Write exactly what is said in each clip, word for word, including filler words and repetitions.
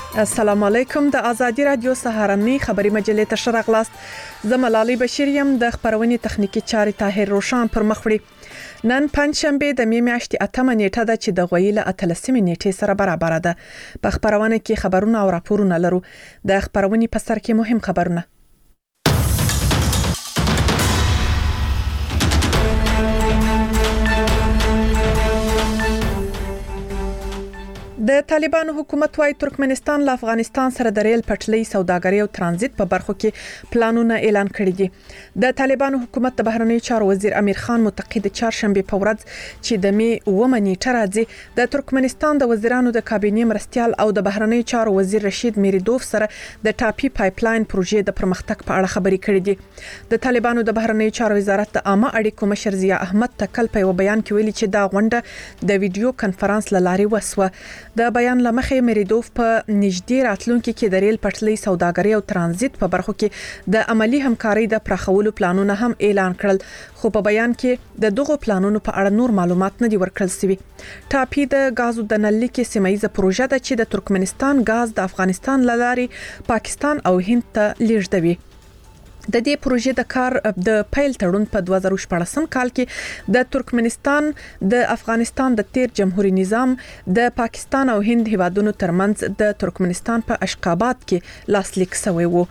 السلام علیکم. د ازادي رادیو سهارنی خبری مجلې ته شرغلاست. زملالي بشیر یم. د خبرونې تخنیکی چاري طاهر روشان پر مخ وړي. نن پنځشنبه د می میاشتې اتمه نیټه ده چې د غویله اتلسمې نیټې سره برابر ده. په خبرونه کې خبرونه او راپورونه لرو. د خبرونې په سر کې مهم خبرونه. د طالبانو حکومت وايي ترکمنستان له افغانستان سره د ریل پټلۍ سوداګري او ترانزیت په برخو کې پلانونه اعلان کړي دي. د طالبانو حکومت د بهرنی چارو وزیر امیر خان متقی د چهارشنبه په ورځ چې د می اووه نیټه راځي د ترکمنستان د وزیرانو د کابینې مرستيال او د بهرنی چارو وزیر رشید میریدوف سره د ټاپي پایپلاین پروژې د پرمختګ په اړه خبرې کړې دي. د طالبانو د بهرنی چارو وزارت د عامه اړیکو مشر ضیا احمد تکل په بیان کې ویلي چې دا غونډه د ویډیو کانفرنس لاري وسوه. د بیان لمخې میریدوف په نږدې راتلونکي کې د ریل پټلۍ سوداګري او ترانزیت په برخو کې د عملی همکاري د پراخولو پلانونه هم اعلان کړل، خو په بیان کې د دغو پلانونو په اړه نور معلومات نه دي ورکړل شوي. ټاپي د غازو د نلۍ کې سیمایي پروژه ده چې د ترکمنستان غاز د افغانستان لارې پاکستان او هند ته لیږدوي. د دې پروژې د کار د پیل تړون په دوه زره شپږ کال کې د ترکمنستان د افغانستان د تیر جمهوریت نظام د پاکستان او هند هیوادونو ترمنځ د ترکمنستان په اشخاباد کې لاسلیک شوی و.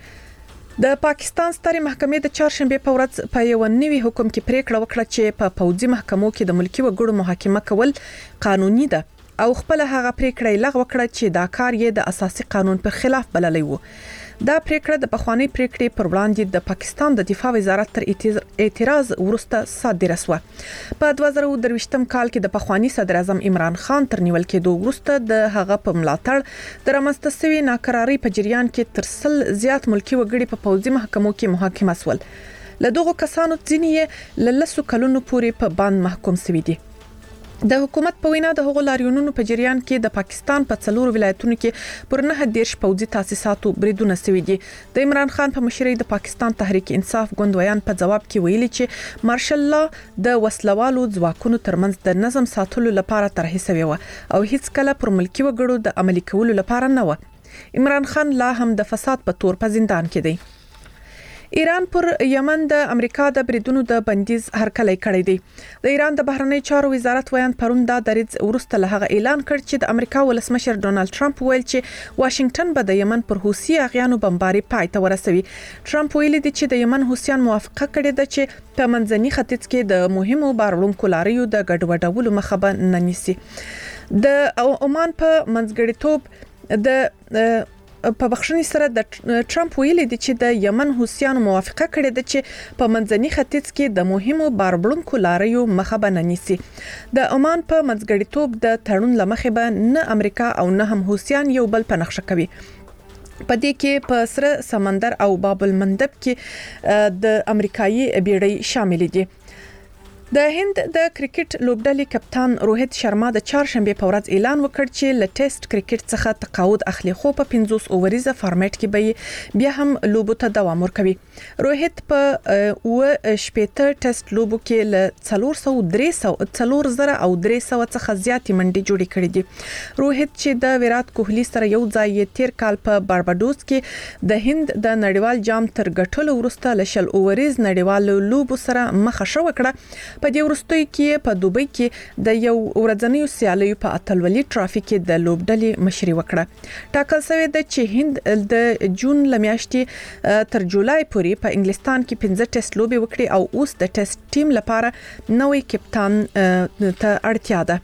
د پاکستان سترې محکمې د چهارشنبه په ورځ په یو نوي حکم کې پریکړه وکړه چې په پوځي محکمو کې د ملکی وګړو محاکمه کول قانوني ده او خپل هغه پریکړه لغوه کړه چې دا کار یې د اساسي قانون پر خلاف بللی و. دا پریکړه د پخوانی پریکړې پر وړاندې د پاکستان د دفاع وزارت تر اعتراض وروسته صادره شوه. په دوه زره درویشتم کال کې د پخوانی صدر اعظم عمران خان تر نیول کېدو وروسته د هغه په ملاتړ د رامنځته شوی ناکراری په جریان کې تر سل زیات ملکی وګړي په پوځي محکمو کې محاکمه شول. له دغو کسانو ځینې له لسو کلونو پورې په باندې محکوم شوي دي. د حکومت په وینا د هغو لاریونونو په جریان کې د پاکستان په څلورو ولایتونو کې پر نه دیرش پوځي تاسیساتو بریدونه شوي دي. د عمران خان په مشرۍ د پاکستان تحریک انصاف ګوندویان په جواب کې ویلي چې مارشل لا د وسلوالو ځواکونو ترمنځ د نظم ساتلو لپاره طرح شوی و او هیڅ کله پر ملکی وګړو د عملي کولو لپاره نه و. عمران خان لا هم د فساد په تور په زندان کې دی. ایران پر یمن د امریکا د بریدونو د بندیز هرکلی کړی دی. د ایران د بهرنی چارو وزارت ویان پرون دا دریځ ورسته له هغه اعلان کړ چې د امریکا ولسمشر ډونالد ټرمپ ویل چې واشنگټن به د یمن پر حوثي اغیانو بمباري پای ته ورسوي. ټرمپ ویلي دی چې د یمن حوثیان موافقه کړې ده چې په منځني ختیځ کې د مهمو بارونکو لاریو د ګډوډولو مخه به نه نیسي. د عمان په منځګړیتوب د په بخښنې سره د ټرمپ ویلي دی چې د یمن حوثیانو موافقه کړې ده چې په منځني ختیځ کې د مهمو باربړونکو لاریو مخه به نه نیسي. د عمان په منځګړیتوب د تړون لمخې به نه امریکا او نه هم حوثیان یو بل په نقشه کوي. په دې کې په سره سمندر او باب المندب کې د امریکایي بیړۍ شامل دي. د هند د کرکټ لوبډلې کپتان روهیت شرما د چهارشنبه په ورځ اعلان وکړ چې له ټیسټ کرکټ څخه تقاعد اخلي، خو په پنځوس اووریزه فارمیټ کې به بیا هم لوبو ته دوام ورکوي. روهیت په اوه شپېته ټیسټ لوبو کې له څلور سوه درې سوه څلور زره او درې سوه څخه زیاتې منډې جوړې کړې دي. روهیت چې د ویرات کوهلی سره یو ځای تیر کال په بارباډوس کې د هند د نړیوال جام تر ګټلو وروسته له شل اووریز نړیوال لوبو سره مخه شو کړه. په دې وروستۍ کې په دوبۍ کې د یو ورځنیو سیالیو په اتلولي ټرافي کې د لوبډلې مشري وکړه. ټاکل شوی د چې هند د جون لمیاشتې تر جولای پورې په انګلستان کې پنځه ټیسټ لوبې وکړي او اوس د ټیسټ ټیم لپاره نوې کپتان ته اړتیا ده.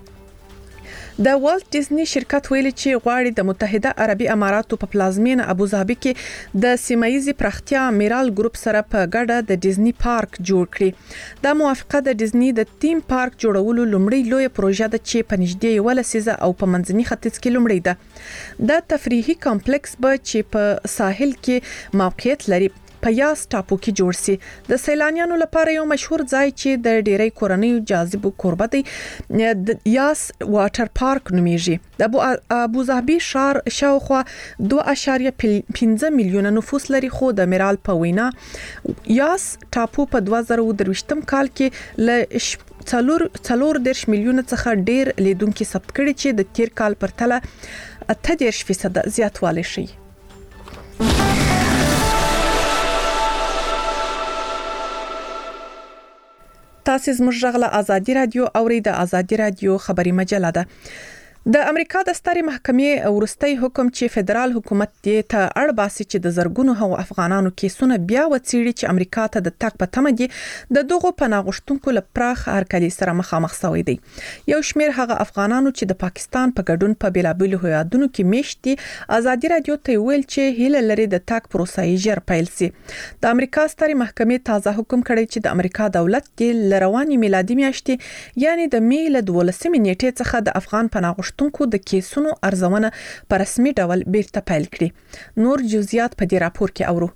د والت ډیزنی شرکت ویلي چې غواړي د متحده عربي اماراتو په پلازمینه ابوظبي کې د سیمایي پراختیا میرال ګروپ سره په ګډه د ډیزنی پارک جوړ کړي. دا موافقه د ډیزنی د تیم پارک جوړولو لومړی لوی پروژه ده چې په نږدې یو لسیزه او په منځني ختیځ کې لومړی ده. دا تفریحي کمپلیکس به چې په ساحل کې موقعیت لري په یاس ټاپو کې جوړ سي. د سیلانیانو لپاره یو مشهور ځای چې د ډیری کورنیو جاذبو کوربه دی د یاس واټر پارک نومیږي. د ابوظبي ښار شاوخوا دوه اعشاریه پنځه میلیونه نفوس لري، خو د میرال په وینا یاس ټاپو په دوه زره درویشتم کال کې له څلور څلور دیرش میلیونه څخه ډیر لیدونکو ثبت کړي چې د تیر کال پرتله اته دېرش فیصد زیاتوالی شي. تاسو زموږ غږ له ازادي رادیو اورئ. د ازادي رادیو خبري مجله ده. د امریکا د سترې محکمې ورستۍ حکم چې فدرال حکومت دې ته اړ باسي چې د زرګونو هغو افغانانو کیسونه بیا وڅېړي چې امریکا ته د تګ په تمه دي د دغو پناه غوښتونکو له پراخ هرکلي سره مخامخ شوی دی. یو شمېر هغه افغانانو چې د پاکستان په ګډون په بېلابېلو هیوادونو کې میشت دي ازادي رادیو ته ویل چې هیله لري د تګ پروسه یې ژر پیل سي. د امریکا سترې محکمې تازه حکم کړی چې د امریکا دولت دې له روانې میلادي میاشتې یعنی د مې له دولسمې نیټې څخه د افغان پناه غوښتونکو د کیسونو ارزونه په رسمي ډول بیرته پیل کړي. نور جزئیات په دې راپور کې اورو.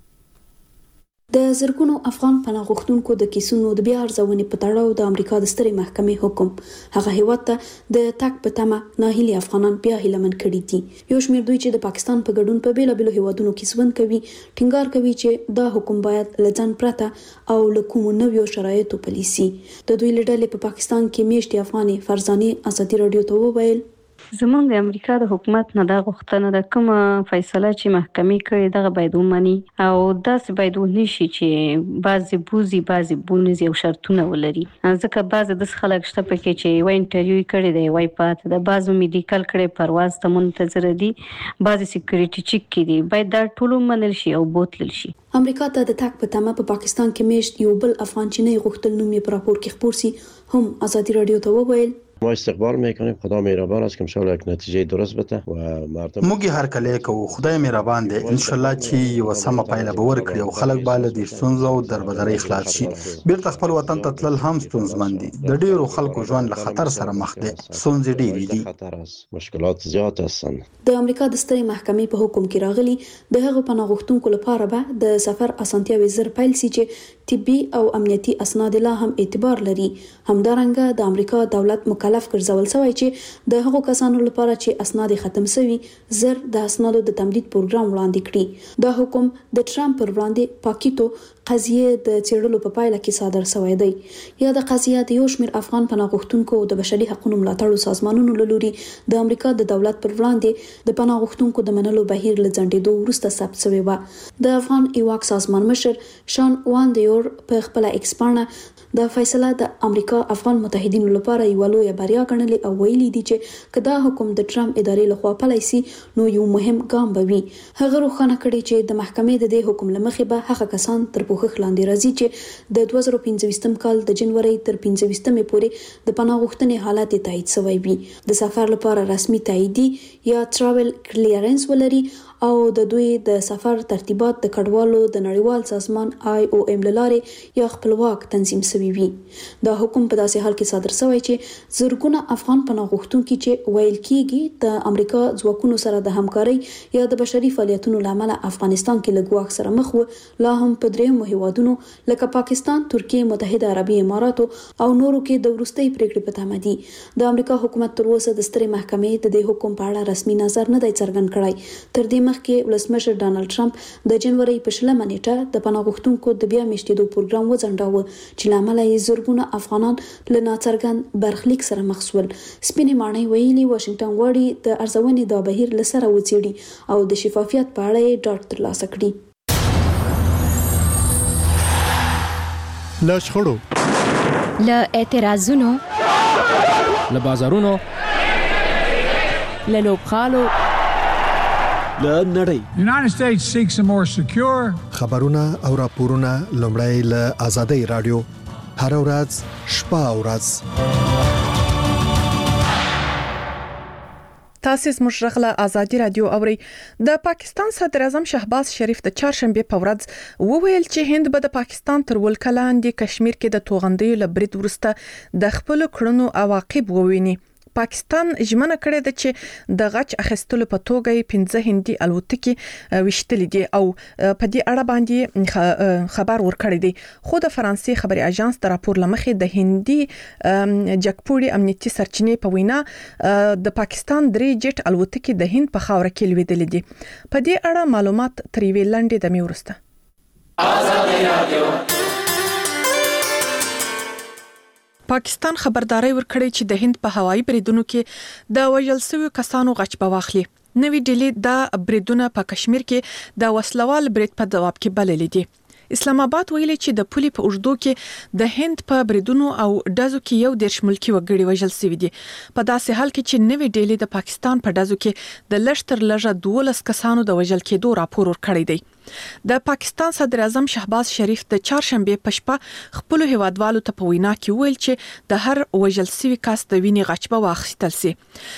د زرګونو افغان پناه غوښتونکو د کیسونو د بیا ارزونې په تړاو د امریکا د سترې محکمې حکم هغه هیواد ته د تګ په تمه ناهیلي افغانان بیا هیلمن کړي دي. یو شمېر دوی چې د پاکستان په ګډون په بیلابېلو هیوادونو کې ژوند کوي ټینګار کوي چې دا حکم باید له ځان پرته او له کومو نویو شرایطو پلي سي. د دوی له ډلې په پاکستان کې میشتې افغانې فرزانې ازادي رادیو ته وویل زمونږ د امریکا د حکومت نه دا غوښتنه ده کومه فیصله چې محکمې کړې دغه باید ومني او داسې باید ونه شي چې بعضې بوزي بعضې بونیزي او شرطونه ولري. ځکه بعضې داسې خلک شته پکې چې یوه انټرویو یې کړې ده یوه یې پاته ده، بعضو میډیکل کړی پرواز ته منتظره دي، بعضې سیکورټي چیک کې دي. باید دا ټول ومنل شي او بوتلل شي. امریکا ته د تګ په تمه په پاکستان کې میشت یو بل افغان چینی غوښتل نوم یې په راپور کې خپور سي هم ازادي رادیو ته وویل ما استقبال میکنیم. خدا مهربان است که ان شاء الله یک نتیجه درست بده و مردم موږ هر کله کوو خدای مهربان دی ان شاء الله چې یو سم پایله به ورکړي او خلک به له دې ستونزو او دربدرۍ خلاص شي. بیرته خپل وطن ته تلل هم ستونزمن دي. د ډیرو خلکو ژوند له خطر سره مخ دي. ستونزې ډېرې دي. خطر است، مشکلات زیات هستند. د امریکا د سترې محکمې په حکم کې راغلي د هغو پناه غوښتونکو لپاره به د سفر اسانتیاوې زر پیل سي چې طبي او امنیتي اسناد لا هم اعتبار لري. همدارنګه د امریکا دولت مکلف ګرځول شوی چې د هغو کسانو لپاره چې اسناد ختم شوي زر د اسنادو د تمدید پروګرام وړاندې کړي. دا حکم د ټرمپ پر وړاندې پاکیتو قضیه د څېړلو په پایله کې صادر شوی دی. یا د قضیه د یو شمېر افغان پناه غوښتونکو د بشري حقوقو ملاتړو سازمانونو له لوري د امریکا د دولت پر وړاندې د پناه غوښتونکو د منلو بهیر له ځنډېدو وروسته ثبت شوی و. د افغان ایواک سازمان مشر شان واندیور په خپل ایکس پاڼه د فیصله د امریکا افغان متحدینو لپاره یو لوی بریا ګڼلې او ویلي دي چې کدا حکم د ټرمپ ادارې لخوا پلی سي نو یو مهم ګام به وي. هغه روښانه کړي چې د محکمې د دې حکم لمخې به هغه کسان تر پوښښ لاندې راځي چې د دوه زره پنځه کال د جنوري تر پنځه پورې د پناه غوښتنې حالت تایید شوی وي. د سفر لپاره رسمي تاییدي یا ټراول کلیرنس ولري او د دوی د سفر ترتیبات د کډوالو د نړیوال سازمان آی او ام لاره یا خپلواک تنظیم شوی وي. دا حکم په داسې حال کې صادر شوی چې زرګونه افغان پناه غوښتونکي چې ویل کېږي د امریکا ځواکونو سره د همکارۍ یا د بشري فعالیتونو لامل افغانستان کې له ګواښ سره مخ و لا هم په دریمو هیوادونو لکه پاکستان، ترکیه، متحده عربي اماراتو او نورو کې د وروستۍ پریکړې په تمه دي. د امریکا حکومت تر اوسه د سترې محکمې د دې حکم په اړه رسمي نظر نه دی څرګند کړی. تر دې مخکې ولسمشر ډانلډ ټرمپ د جنوري په شلمه نیټه د پناه غوښتونکو د بیا میشتېدو پروګرام وځنډاوه چې لامل یې زرګونه افغانان له ناڅرګند برخلیک سره مخ شول. سپینې ماڼۍ ویلي واشنگټن غواړي د ارزونې دا بهیر له سره وڅېړي او د شفافیت په اړه یې ډاډ ترلاسه کړي. له شخړو، له اعتراضونو، له بازارونو، له لوبغالو، له نړۍ The United States seeks a more secure خبرونه او راپورونه لومړی له آزادۍ رادیو هر ورځ شپه او ورځ. تاسو زموږ غږ له ازادي رادیو اورئ. د پاکستان صدر اعظم شهباز شریف د چهارشنبه په ورځ وویل چې هند به د پاکستان تر ولکه لاندې کشمیر کې د توغندیو له برید وروسته د خپل کړنو عواقب وویني. پاکستان ژمنه کړې ده چې د غچ اخیستلو په توګه پنځه هندي الوتکې وشتلې دي او په دې اړه باندې خبر ورکړی دی. خو د فرانسې خبري اژانس د راپور لمخې د هندي جګپوړي امنیتي سرچینې په وینا د پاکستان درې جټ الوتکې د هند په خاوره کې لویدلې دي. په دې اړه معلومات تر یوې لنډې دمې وروسته. آزادي رادیو پاکستان خبرداري ورکړې چې د هند په هوایي بریدونو کې د وژل شویو کسانو غچ به واخلي. نوې ډلې د بریدونه په کشمیر کې د وسلوال برید په جواب کې بللې دي. اسلام آباد ویلي چې د پولي په اوږدو کې د هند په بریدونو او ډزو کې یو دیرش ملکی وګړي وژل شوي دي. په داسې حال کې چې نوې ډلې د پاکستان په ډزو کې د لږ تر لږه دولس کسانو د وژل کېدو راپور ورکړی دی. د پاکستان صدر اعظم شهباز شریف د چهارشنبه په شپه خپل هیوادوالو ته په وینا کې ویل چې د هر وژل شوي کس د وینې غچبه واخیستل سي.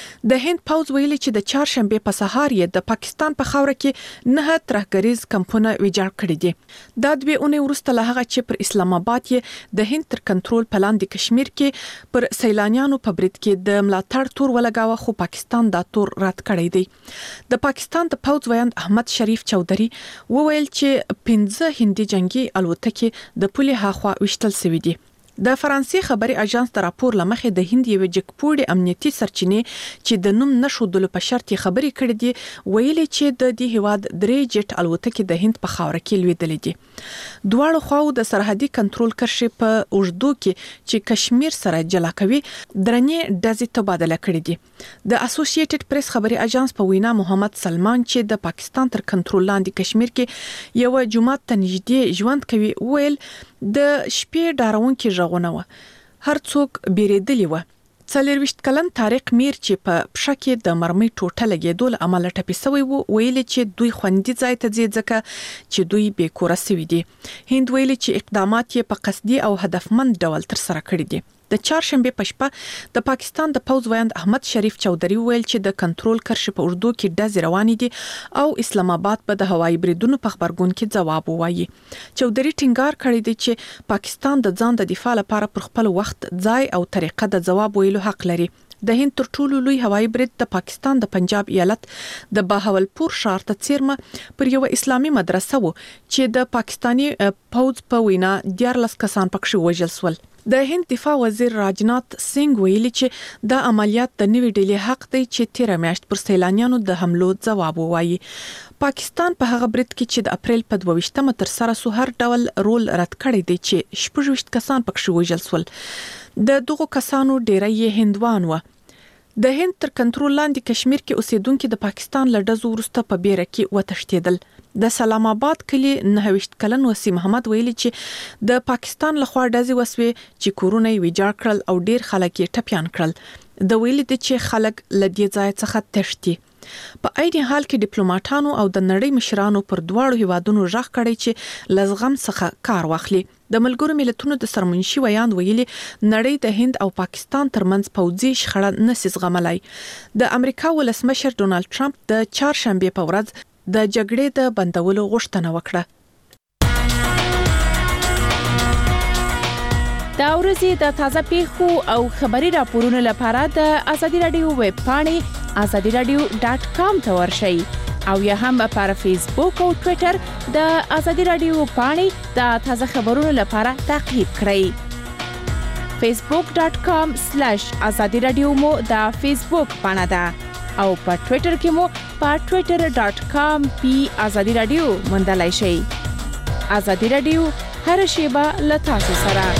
د هند پوز ویلي چې د چهارشنبه په سهار یې د پاکستان په خاوره کې نه ترهګریز کمپونه ویجاړ کړي دي. دا دوی اونۍ وروسته له هغه چې پر اسلام آباد یې د هند تر کنټرول په لاندې کشمیر کې پر سیلانیانو په برید کې د ملاتړ تور ولګاوه، خو پاکستان دا تور رد کړی دی. د پاکستان د پوز ویاند احمد شریف چودھری وویل چې پنځه هندي جنگي الوتکې د پولي هاخوا وشتل شوې دي. د فرانسې خبري اژانس د راپور لمخې د هند یو جګپوړي امنیتي سرچینې چې د نوم نشودلو په شرط خبري کړې دي ویلي چې د دې هواد درې جټ الوتکې د هند په خاوره کې لویدلې دي. دواړو خواو د سرحدي کنټرول کرښې په اوږدو کې چې کشمیر سره جلا کوي درنې ډزې تبادله کړې دي. د اسوسییټډ پریس خبري اژانس په وینا محمد سلمان چې د پاکستان تر کنټرول لاندې کشمیر کې یو جماعت ته نږدې ژوند کوي ویل د شپې ډارونکي ژغونه و، هر څوک بیریدلی و. څلورویشت کلن طارق میر چې په پښه کې د مرمۍ ټوټه لګېدو له امله ټپي شوی و ویلي چې دوی خوندي ځای ته ځي ځکه چې دوی بې کوره شوي دي. هند ویلي چې اقدامات یې په قصدي او هدفمند ډول ترسره کړي دي. د چهارشنبه په شپه د پاکستان د پوز ویاند احمد شریف چودھری ویل چې د کنټرول کرښې په اردو کې ډزې روانې دي او اسلام آباد په د هوایي بریدونو په خبرګون کې ځواب ووایي. چودھری ټینګار کړی دی چې پاکستان د ځان د دفاع لپاره پر خپل وخت، ځای او طریقه د ځواب ویلو حق لري. د هند تر ټولو لوی هوایي برید د پاکستان د پنجاب ایالت د باهولپور ښار ته څیرمه پر یو اسلامي مدرسه و چې د پاکستاني پوز په وینا دیارلس کسان پکښې وژل شول. د هند دفاع وزیر راجنات سنگ ویلي چې د عملیات د نوې ډلې حق دی چې تیر میاشت پر سیلانیانو د حملو ځواب ووایي. پاکستان په هغه برید کې چې د اپریل په دوه ویشتمه تر سره سو هر ډول رول رد کړی دی چې شپږ ویشت کسان پکښې وژل شول. د دغو کسانو ډیری یې هندوان و. د هند تر کنټرول لاندې کشمیر کې اوسیدونکو د پاکستان له ډزو وروسته په بیره کې وتښتیدل. د سلام آباد کلی نه ویشت کلن وسی محمد ویلي چې د پاکستان لخوا ډزې وسوي چې کورونه یې ویجاړ کړل او ډیر خلک یې ټپيان کړل. د ویلي دي چې خلک له دې ځای څخه تښتي. په اېدي حال کې ډیپلوماټانو او د نړۍ مشرانو پر دواړو هیوادونو ژغ کړی چې لزغم څخه کار واخلي. د ملګرو ملتونو د سرمنشي ویاند ویلي نړۍ د هند او پاکستان ترمنځ پوځي شخړه نسي زغملای. د امریکا ولسمشر ډونالد ټرمپ د چهارشنبه په ورځ د جګړې د بندولو غوښتنه وکړه. دا ورځې د تازه پیښو او خبري راپورونو لپاره د ازادي رادیو ویب پاڼې ازادي رادیو ډاټ کام ته ورشئ او یا هم پر فیسبوک او ټوئیټر د ازادي رادیو پاڼې د تازه خبرونو لپاره تعقیب کړئ. فیسبوک ډاټ کام سلیش ازادي رادیو مو د فیسبوک پاڼه ده او په ټوئیټر کې مو په ټوئیټر ډاټ کام پی ازادي رادیو موندلای شئ. ازادي رادیو هر شیبه له تاسو سره.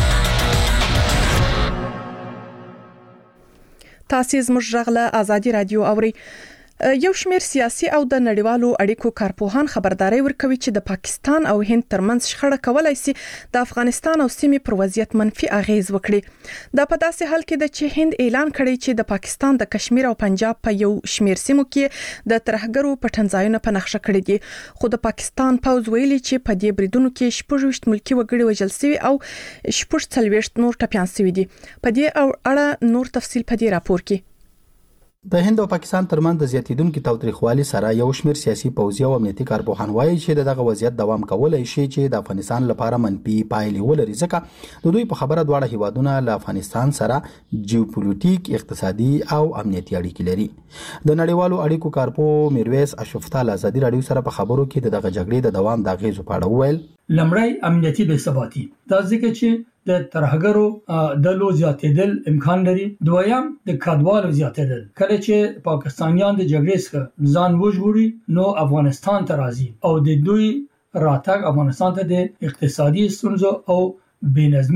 تاسو زموږ غږ ازادي رادیو اوري. یو شمېر سیاسي او د نړیوالو اړیکو کارپوهان خبرداري ورکوي چې د پاکستان او هند ترمنځ شخړه کولای شي د افغانستان او سیمې پر وضعیت منفي اغیز وکړي. دا په داسې حال کې ده چې هند اعلان کړی چې د پاکستان د کشمیر او پنجاب په یو شمېر سیمو کې د ترهګرو پټنځایونه په نقشه کړی دي. خو د پاکستان پوز ویلي چې په دې بریدونو کې شپږ ویشت ملکی وګړي وژل شوي او شپږ څلوېښت نور ټپيان شوي دي. په دې اړه نور تفصیل په دې راپور کې. د هند او پاکستان ترمنځ د زیاتیدونکو تاوتریخوالي سره یو شمېر سیاسي پوځي او امنیتي کارپوهان وایي چې دغه وضعیت دوام کولای شي چې د افغانستان لپاره منفي پایلې ولري، ځکه د دوی په خبره دواړه هیوادونه له افغانستان سره جیوپولیټیک، اقتصادي او امنیتي اړیکې لري. د نړیوالو اړیکو کارپو میرویس اشرفتال ازادي رادیو سره په خبرو کې دغه جګړې د دوام د اغیزو په اړه وویل. لمړی امنیتي بې ثباتي، دا ځکه چې د ترهګرو د لو زیاتېدل امکان لري. دویم د کډوالو زیاتېدل، کله چې پاکستانیان د جګړې څخه ځان وژغوري نو افغانستان ته راځي او د دوی راتګ افغانستان ته د اقتصادي ستونزو او بې نظمي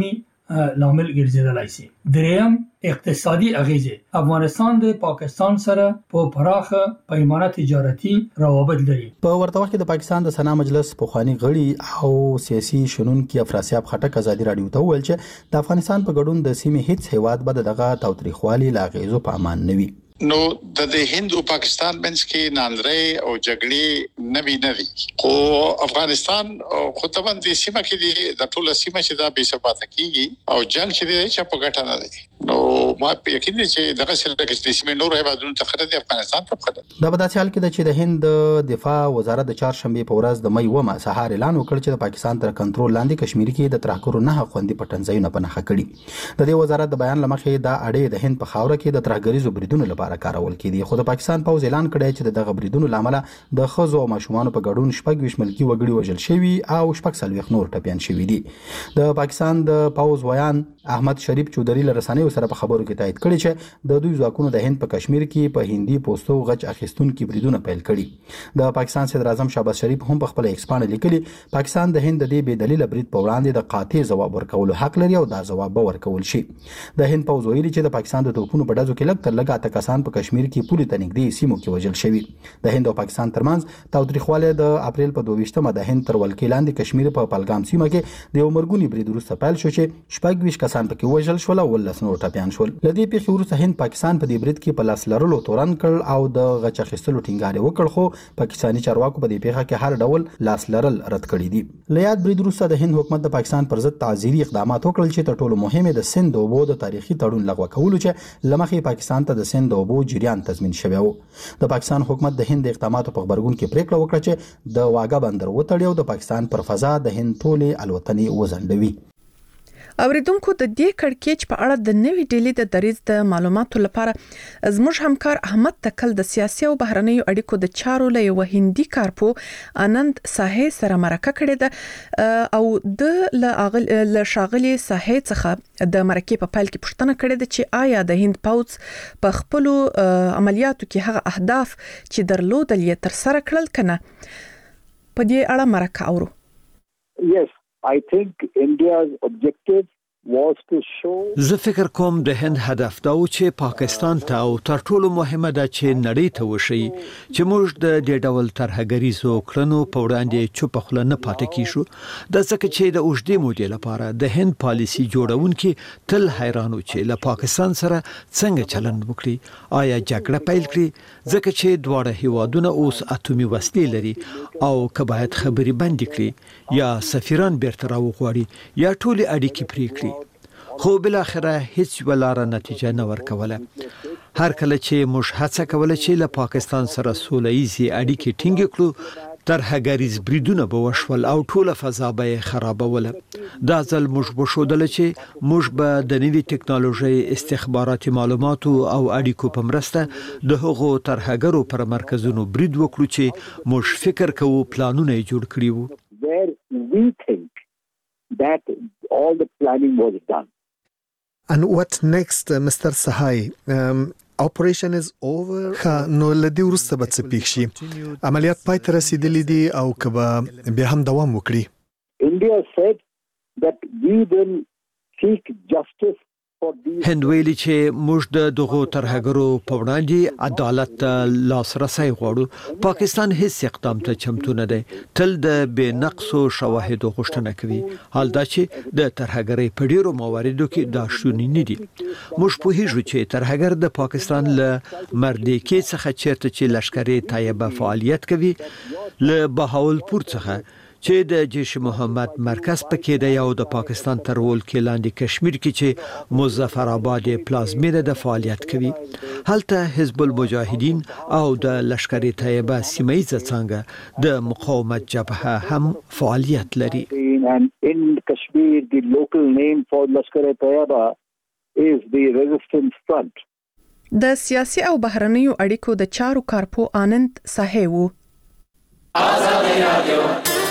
لامل ګرځیدلای شي. دریم اقتصادي اغیزه. افغانستان د پاکستان سره په پراخه پیمانه تجارتي روابط لري. په ورته وخت کې د پاکستان د سنا مجلس پخوانی غړي او سیاسي شنونکي افراسیاب خټک ازادي رادیو ته ویل چې د افغانستان په ګډون د سیمې هیڅ هیواد به دغه تاوتریخوالي لا غیزو په امان نه وي. نو د هند او پاکستان منځ کې ناندرې او جګړې نوي نوي خو افغانستان خو ته باندې سیمه کې د ټوله سیمه چې دا بې ثباته کیږي او جنگ چې دی چې په ګټه نه دی. نو ما په یقین دي چې دغه سره د سیمه نور هیوادونو ته خطر دی افغانستان ته خطر. دا په داسې حال کې د چې د هند دفاع وزارت د چهارشنبه په ورځ د مې ومه سهار اعلان وکړ چې د پاکستان تر کنټرول لاندې کشمیر کې د ترهګرو نه خوندې پټنځایونه په نښه کړي. د دې وزارت د بیان لمخې دا اړې د هند په خاوره کې د ترهګریزو بریدونو لپاره کارول کېدي. خو د پاکستان پوز اعلان کړی چې دغه بریدونو لامل د خزو او ماشومان په ګډون شپږ ویش ملکی وګړي وژل شوي او شپږ سلويخ نور ټپيان شوي دي. د پاکستان د پوز ویان احمد شریف چودري له رسنیو سره په خبرو کې تایید کړی چې د دوی ځواکونو د هند په کشمیر کې په هندي پوسټو غچ اخیستونکو بریدونه پیل کړي. د پاکستان صدر اعظم شهباز شریف هم په خپل ایکس باندې لیکلي پاکستان د هند د دې بې دلیل برید په وړاندې د قاطع ځواب ورکولو حق لري او دا ځواب به ورکول شي. د هند پوز ویلي چې د پاکستان د توپونو په ډزو کې لږ تر لږه اته کسان په کشمیر کې پوری تنګدي سیمو کې وژل شوي. د هند او پاکستان ترمنځ تاوتریخواله د اپریل په دوه ویشتمه د هند تر ولکې لاندې کشمیر په پلګام سیمه کې د یو مرګونی برید وروسته پیل شو چې شپږ ویش کسان پکې وژل شول او ولس نور ټپيان شول. لدې پیښې وروسته هند پاکستان په دې برید کې په لاس لرلو تورن کړ او د غچ اخیستلو ټینګار وکړ خو پاکستاني چارواکو په دې پیښه کې هر ډول لاس لرل رد کړی دي. لیاد برید وروسته د هند حکومت د پاکستان پر ضد تعزیري اقدامات وکړل چې تر ټولو مهمه د سند اوبو د تاریخي تړون لغوه کولو چې لمخې پاکستان ته د سند اوبو جریان تضمین شوی و. د پاکستان حکومت د هند اقداماتو په خبرګون کې پریکړه وکړه چې د واګه بندر وتړي او د پاکستان پر فضا د هند ټولې الوتنې وزندوي. اوریدونکو د دې کړکېچ په اړه د نوې ډیلی د دریځ د معلوماتو لپاره زموږ همکار احمد تکل د سیاسي او بهرنیو اړیکو د چارو له یو هندي کارپو آنند ساحه سره مرکه کړې ده او د ل شاغلي ساحه څخه د مرکې په پایل کې پوښتنه کړې ده چې آیا د هند پوز په خپل عملیاتو کې هغه اهداف چې درلودل یې تر سره کړل کنه. په دې اړه مرکه اورو. Yes, I think India's objective was to show زه فکر کوم د هند هدف دا و چې پاکستان ته او تر ټولو مهمه ده چې نړۍ ته وشي چې موږ د دې ډول ترهګریزو کړنو په وړاندې چوپ خله نه پاتې کیشو. د ځکه چې د اوږدې مودې لپاره د هند پالیسي جوړونکي تل حیرانو چې له پاکستان سره څنګه چلند وکړي. آیا جګړه پیل کړي ځکه چې دواړه هیوادونه اوس اتومي وسلې لري او که باید خبري بند کړي یا سفیران بیرته راوغواړي یا ټول اړیکې پرې کړي. خو بل اخره هیڅ ولاره نتیجه نه ورکوله. هر کله چې موږ هڅه کوله چې له پاکستان سره سوله‌ایزي اړیکې ټینګ کړو ترهګریز بریدونه به وشول او ټوله فضا به خرابوله. دا ځل موږ بشودل چې موږ به د نوې ټکنالوژي استخباراتي معلوماتو او اړیکو په مرسته د هغو ترهګرو پر مرکزونو برید وکړو چې موږ فکر کوو پلانونه جوړ کړی وو. Where we think that all the planning was done. And what next, uh, Mister Sahai? Um, operation is over. ها نو لدی ورسته به څه پیښ شي؟ عملیات پای ته رسیدلی دي او کبا بیا هم دوام وکړي. India said that we will seek justice. هند ویلي چې موږ د دغو ترهګرو په وړاندې عدالت ته لاسرسی غواړو. پاکستان هیڅ اقدام ته چمتو نه دی. تل د بې نقصو شواهدو غوښتنه کوي. حال دا چې د ترهګرۍ په ډیرو مواردو کې دا شونې نه دي. موږ پوهیږو چې ترهګر د پاکستان له مردیکې څخه چیرته چې لشکري طیبه فعالیت کوي له بهاولپور څخه چې د جیش محمد مرکز پکې دی او د پاکستان تر ولکې لاندې کشمیر کې چې مظفر آباد پلازمینه د فعالیت کوي. هلته حزب المجاهدین او د لشکري طیبه سیمایي څنګه د مقاومت جبهه هم فعالیت لري. And in Kashmir the local name for Lashkar-e Taiba is the Resistance Front. د سیاسي او بهرنیو اړیکو د چارو کارپو آنند ساحه وو. آزادي رادیو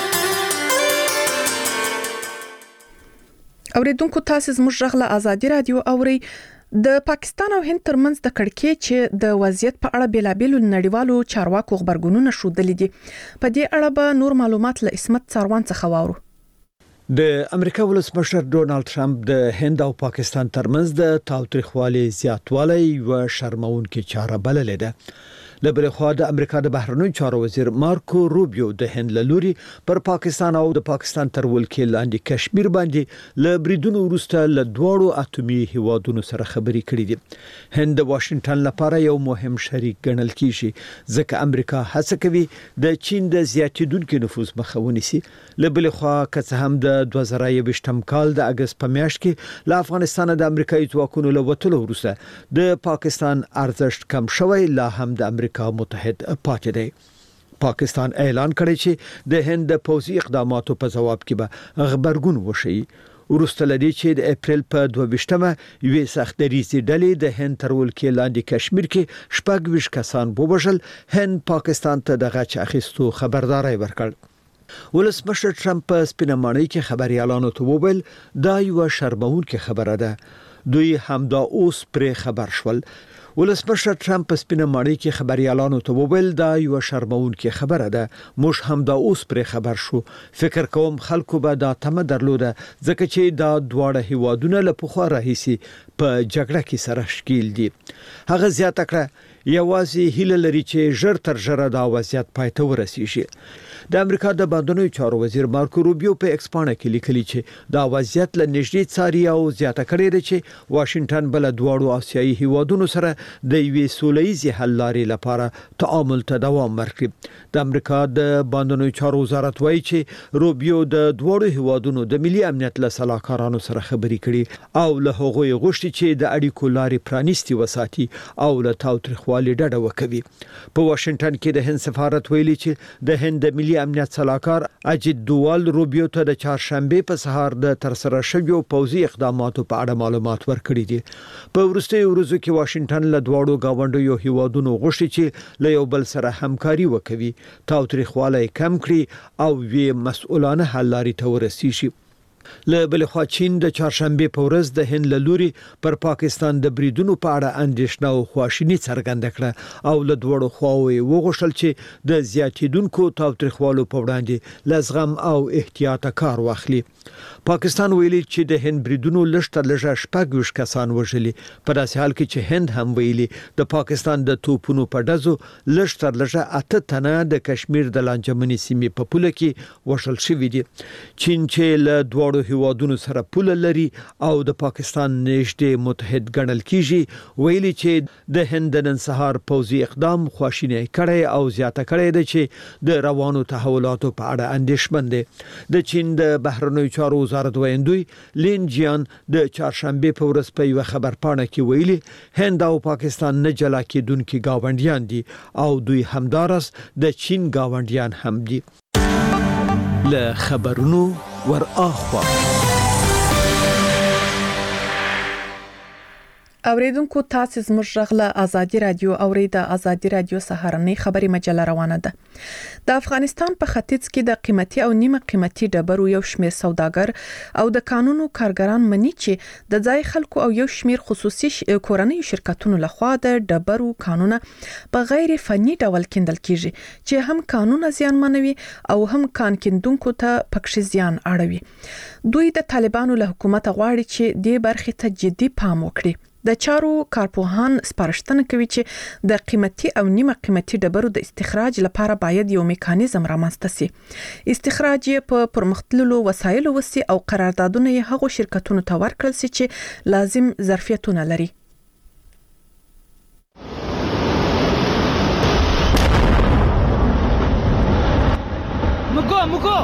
اوریدونکو تاسو زموږ غږ له آزادي رادیو اوري. د پاکستان او هند ترمنځ د کړکېچ چې د وضعیت په اړه بیلابیلو نړیوالو چارواکو خبرګونونه شودلې دي. په دې اړه به نور معلومات له اسمت څاروان څخه واورو. د امریکا ولسمشر ډونالد ټرمپ د هند او پاکستان ترمنځ د تاوتریخوالي زیاتوالی او شرمونکې چاره بللې ده. لبل خو د امریکا د بهرنیو چارو وزیر مارکو روبیو د هند لوري پر پاکستان او د پاکستان تر ولکې لاندې کشمیر باندې ل بریدونو وروسته ل دوړو اټومي هیوادونو سره خبرې کړې دي. هند د واشنگټن لپاره یو مهم شریک ګڼل کیږي ځکه امریکا هڅه کوي د چین د زیاتیدونکو نفوذ مخه ونیسي. لبل خو که هم د دوه زره یوویشتم کال د اگست په میاشت کې ل افغانستان د امریکایي ځواکونو له وټلو وروسته د پاکستان ارزښت کم شوی، لا هم د امریکا متحد پاتې دی. پاکستان اعلان کړی چې د هند د پوځي اقداماتو په جواب کې به خبرګون وشي. ورسته لدی چې د اپریل په دوه ویشتمه یوې سختریزي ډلې د هند تر ولکې لاندې کشمیر کې شپږ ویشت کسان ووژل. هند پاکستان ته د غچ اخیستو خبرداري ورکړ. ولسمشر ټرمپ په سپینمانۍ کې خبريالانو ته وویل دا یو شرمونکې خبره ده. دوی همدا اوس پرې خبر شول. ولسمشر ټرمپ په سپینمانۍ کې خبريالانو ته وویل دا یو شرمونکې خبره ده. موږ همدا اوس پرې خبر شو. فکر کوم خلکو به دا تمه درلوده ځکه چې دا دواړه هیوادونه له پخوا راهیسي په جګړه کې سره ښکیل دي. هغه زیاته کړه یوازې هیله لري چې ژر تر ژره دا وضعیت پای ته ورسیږي. د امریکا د بهرنیو چارو وزیر مارکو روبیو په ایکس پاڼه کې لیکلي چې دا وضعیت له نږدې څاري او زیاته کړې ده چې واشنگټن بل دواړو آسیایي هیوادونو سره د یوې سولهییزې حل لارې لپاره تعامل ته دوام ورکړي. د امریکا د بهرنیو چارو وزارت وایي چې روبیو د دواړو هیوادونو د ملي امنیت له سلاکارانو سره خبرې کړي او له هغوی غوښتي چې د اړیکو لارې پرانیستي وساتي او له تاوتریخوالي ډډه وکړي. په واشنگټن کې د هند سفارت ویلي چې د هند د ملي امنیت سلاکار اجید دووال روبیو ته د چهارشنبه په سهار د ترسره شویو پوځي اقداماتو په اړه معلومات ورکړي دي. په وروستیو ورځو کې واشنگټن له دواړو گاونډیو هیوادونو غوښتي چې له یو بل سره همکاري وکړي، تاوتریخوالی کم کړي او وی مسؤلانه حل لارې ته ورسیږي. له بل خوا چین د چهارشنبه په ورځ د هند له لوري پر پاکستان د بریدونو په اړه اندېښنه او خواشیني څرګنده کړه او له دوړو خواوې وغوښتل چې د زیاتیدونکو تاوتریخوالو په وړاندې لزغم او احتیاط کار واخلي. پاکستان ویلي چې د هند بریدونو لږ لږه شپږ ویشت کسان وژلي، په داسې حال کې چې هند هم ویلي د پاکستان د توپونو په ډزو لږ لږه اته تنه د کشمیر د لانجمنې سیمې په پوله کې وژل شوي دي. چین چې له دوړو هیوادونو سره پوله لري او د پاکستان نږدې متحد ګڼل کیږي، ویلي چې د هند نن سهار پوځي اقدام خواشینی کړی او زیاته کړی دی چې د روانو تحولاتو په اړه اندېښمن دي. د چین د بهرنیو چارو وزارت ویندوی لین جیان د چهارشنبه په ورځ په یو خبر پاڼه کې ویلي هند او پاکستان نه جلا کېدونکي گاونډیان دي او دوی همدارس د چین گاونډیان هم دي. له خبرونو ور اخوا اوریدونکو تاسو زموږ غږ له ازادي رادیو اوریدا ازادي رادیو سهارنۍ خبري مجله روانه ده. د افغانستان په ختیځ کې د قیمتي او نیمه قیمتي ډبرو یو شمېر سوداګر او د قانونو کارګران مني چې د ځای خلکو او یو شمېر خصوصي کورنۍ شرکتونو لخوا د ډبرو قانونه په غیر فني ډول کیندل کیږي چې هم قانون زیانمنوي او هم کان کیندونکو ته پکښې زیان اړوي. دوی د طالبانو له حکومت غواړي چې دې برخې ته جدي پام وکړي. د چارو کارپوهان سپارښتنه کوي چې د قیمتي او نیمه قیمتي ډبرو د استخراج لپاره باید یو میکانیزم رامنځته شي. استخراج یې په پرمختللو وسایلو وسی او قراردادونه یې هغو شرکتونو ته ورکړل شي چې لازم ظرفیتونه لري. مکو مکو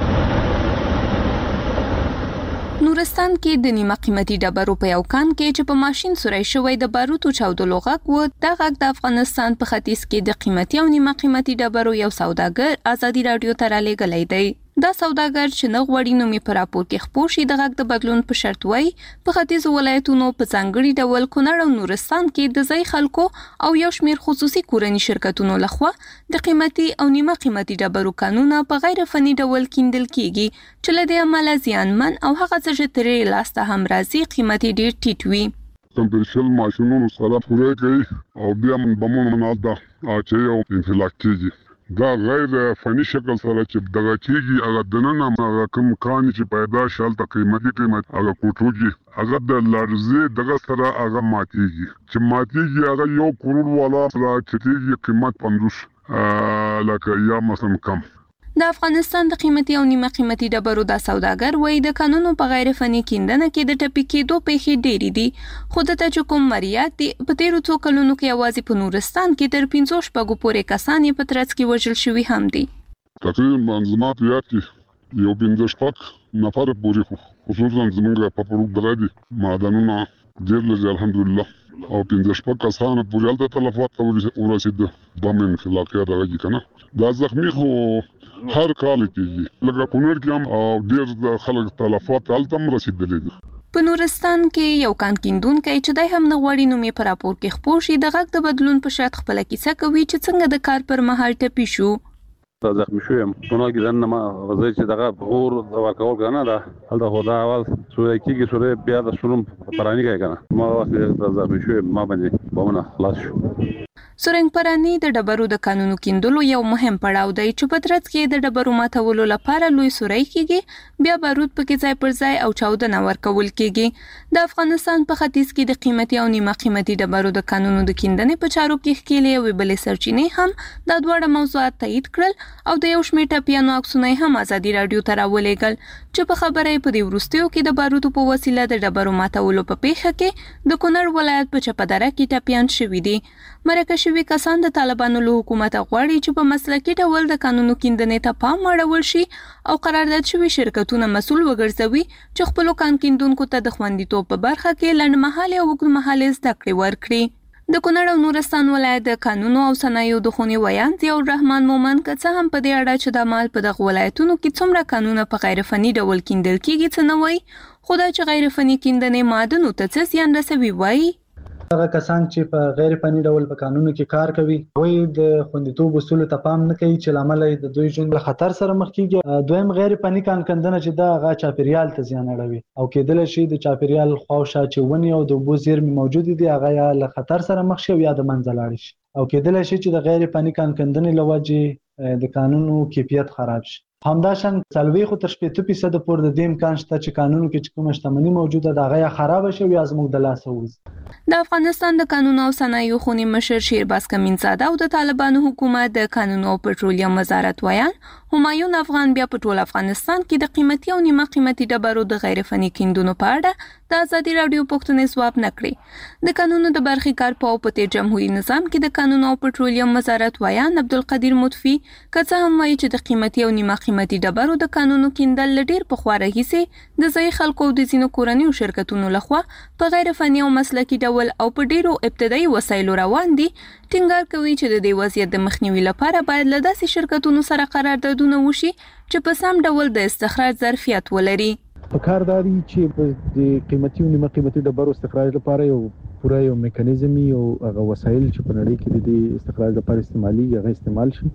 نورستان کې د نیمه قیمتي ډبرو په یو کان کې چې په ماشين سورای شوی د باروتو چاودلو غږ و، د غږ د افغانستان په ختیځ کې د قیمتي او نیمه قیمتي ډبرو یو سوداګر ازادي رادیو ته رالیږلی دی. دا سوداګر چې نه غوړي نو می پر راپور کې خپور شي د غږ د بدلون په شرط وای په ختیځ ولایتونو په ځانګړي ډول کونړ او نورستان کې د ځای خلکو او یو شمیر خصوصي کورنۍ شرکتونو لخوا د قیمتي او نیمه قیمتي ډبرو قانونه په غیر فني ډول کیندل کیږي چې له دې عمله زیانمن او هغه څه چې ترې لاسته هم راځي قیمتي ډیر ټیټ وي. کمپیوټر ماشینونو سره پوره کوي او بیا بمونو مناده چې یو انفلاک کیږي دا غیر فني شکل سره چې دغه کېږي هغه دننه هغه کوم کان چې پیدا شال ته قیمتي قیمت هغه کوټوږي هغه د لارزه دغه سره هغه ماتيږي چې ماتيږي هغه یو کروڑ والا چې قیمت پندوس لکه یا مثلا کم. د افغانستان د قیمتي او نیمه قیمتي ډبرو د سوداګر وایي د قانونو په غیر فني کیندنه کې د ټپي کېدو پیښې ډېرې دي خو د تجکم مریات دي په تیرو څو کلونو کې یوازې په نورستان کې تر پنځه شپږو پورې کسان یې په ترڅ کې وژل شوي هم دي. تقریبا زما په یاد کې یو پنځه شپږ نفر پورې خصوصا زموږ په پروګ درادي معدنونه ډېر لږ الحمدلله او پنځه شپږ کسان پورې هلته تلفات ورسېده بم انفلاقیه دغه کنه دا زخمی خو هر کال کېږي لکه کونړ کې هم او ډېر خلک تلفات هلته هم رسېدلي دي. په نورستان کې یو کان کیندونکی چې دی هم نه غواړي نوم یې په راپور کې خپور شي د غږ د بدلون په شرط خپله کیسه کوي چې څنګه د کار پر مهال ټپي شو. زخمی شوم کونړ کې دنه ما غزه چې دغه اور دوا کول کنه دا هلته خو دا اول سورې کېږي سورې بیا د شروم پرانی کوي کنه ما وخت زخمی شوم ما باندې بمونه خلاص شو. سورنګ پرانی د ډبرو د قانونو کیندلو یو مهم پړاو دی چې په ترڅ کې د ډبرو ماتولو لپاره لوی سوري کېږي بیا بارود پکې ځای پر ځای او چاودنه ورکول کېږي. د افغانستان په ختیځ کې د قیمتي او نیمه قیمتي ډبرو د قانونو د کیندنې په چارو کې ښکېلې یوې بلې سرچینې هم دا دواړه موضوعات تایید کړل او د یو شمېر ټپیانو عکسونه هم ازادي راډیو ته راولېږل چې په خبره یې په دې وروستیو کې د بارودو په وسیله د ډبرو ماتولو په پیښه کې د کونړ ولایت په چپدره کې ټپیان شوي دي. مرکه شوي کسان د طالبانو له حکومت غواړي چې په مسلکي ډول د قانونو کیندنې ته پام واړول شي او قرارداد شوي شرکتونه مسؤل وګرځوي چې خپلو کان کیندونکو ته د خوندیتوب په برخه کې لنډمهالې او اوږدمهالې زده کړې ورکړي. د کونړ او نورستان ولایت د قانونو او صنایعو د خونې ویان ضیاء الرحمن مومن که څه هم په دې اړه چې د مال په دغه ولایتونو کې څومره قانونه په غیر فني ډول کیندل کېږي څه نه وایي خو دا چې غیر فني کیندنې معدنو ته څه زیان رسوي وایي. هغه کسان چې په غیر فني ډول په قانونو کې کار کوي وایي د خوندیتوب اصولو ته پام نه کوي چې لامل د دوی ژوند له خطر سره مخ کیږي. دویم غیر فني کان کندنه چې دا هغه چاپیریال ته زیان اړوي او کېدل شي د چاپیریال خواوشا چې ونی او د اوبو زیرمې موجود دي هغه یا له خطر سره مخ شي یا د منځ لاړ شي او کېدل شي چې د غیر فني کان کندنې لوجه د قانونو کیفیت خراب شي. همداشان څلوېښت تر شپېته فیصد پورې د دې امکان شته چې قانونو کې چې کومه شتمني موجوده ده هغه یا خراب شي یا زموږ د لاسه ووځي. د افغانستان د قانونو او صنایعو خونې مشر شیرباز کمینزاده او د طالبانو حکومت د قانونو او پټرولیم وزارت ویان همایون افغان بیا په ټول افغانستان کې د قیمتي او نیمه قیمتي ډبرو د غیر فني کیندونو په اړه د ازادي راډیو پوښتنې ځواب نه کړې. د قانونو د برخې کارپوه په تیر جمهوریت نظام کې د قانونو او پټرولیم وزارت ویان عبدالقدیر مطفی که څه هم وایي چې د قیمتي او نیمه قیمتي ډبرو د قانونو کیندل ډېر پخوا راهیسې د ځایي خلکو او د ځینو کورنیو شرکتونو لخوا په غیر فني او مسلکي ډول او په ډېرو ابتدایي وسایلو روان دي. ټینګار کوي چې د دې وضعیت د مخنیوي لپاره باید له داسې شرکتونو سره قراردادونه وشي چې په سم ډول د استخراج ظرفیت ولري. په کار داري چې د قیمتي او نیمه قیمتي ډبرو استخراج لپاره یو پوره یو میکانیزم او هغه وسایل چې په نړۍ کې د استخراج لپاره استعمالي هغه استعمال شي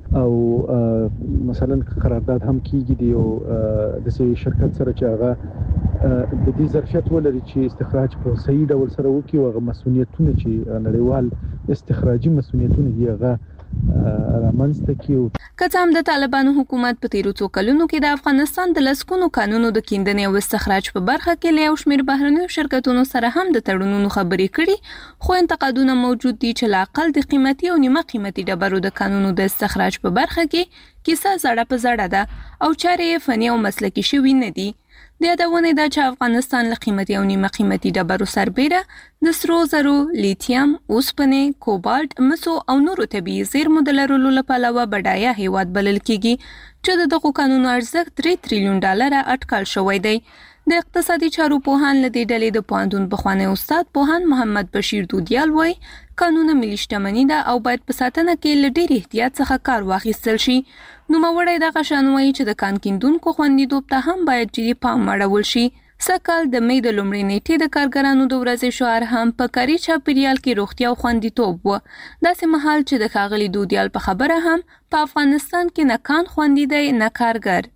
او مثلا قرارداد هم کیږي دی او د سې شرکت سره چې هغه د دې ظرفیت ولري چې استخراج په صحیح ډول سره وکړي او هغه مسؤلیتونه چې نړیوال استخراجي مسؤلیتونه دی هغه رامنځته کیږي. که څه هم د طالبانو حکومت په تیرو څو کلونو کې د افغانستان د لسګونو قانونو د کیندنې او استخراج په برخه کې له یو شمېر بهرنیو شرکتونو سره هم د تړونونو خبرې کړي خو انتقادونه موجود دي چې لا اقل د قیمتي او نیمه قیمتي ډبرو د قانونو د استخراج په برخه کې کیسه زړه په زړه ده او چارې فني او مسلکي شوي نه دي. د یادونې ده چې افغانستان له قیمتي او نیمه قیمتي ډبرو سربیره د سرو زرو، لیتیم، اوسپنې، کوبالت، مسو او نورو طبیعي زیرمو د لرلو له پلوه بډایه هیواد بلل کیږي چې د دغو قانونو ارزښت درې تریلیون ډالره اټکل شوی دی. د اقتصادي چارو پوهان له دې ډلې د پوهنتون پخوانی استاد پوهان محمد بشیر دودیال وایي قانون ملي شتمني ده او باید په ساتنه کې له ډېر احتیاط څخه کار واخیستل شي. نوموړی دغه شان وایي چې د کان کیندونکو خوندیتوب ته هم باید جدي پام اړول شي. سږکال د مې د لومړۍ نیټې د کارګرانو د ورځې شعار هم په کاري چاپیریال کې روغتیا او خوندیتوب و. داسې مهال چې د ښاغلي دودیال په خبره هم په افغانستان کې نه کان خوندي دی نه کارګر.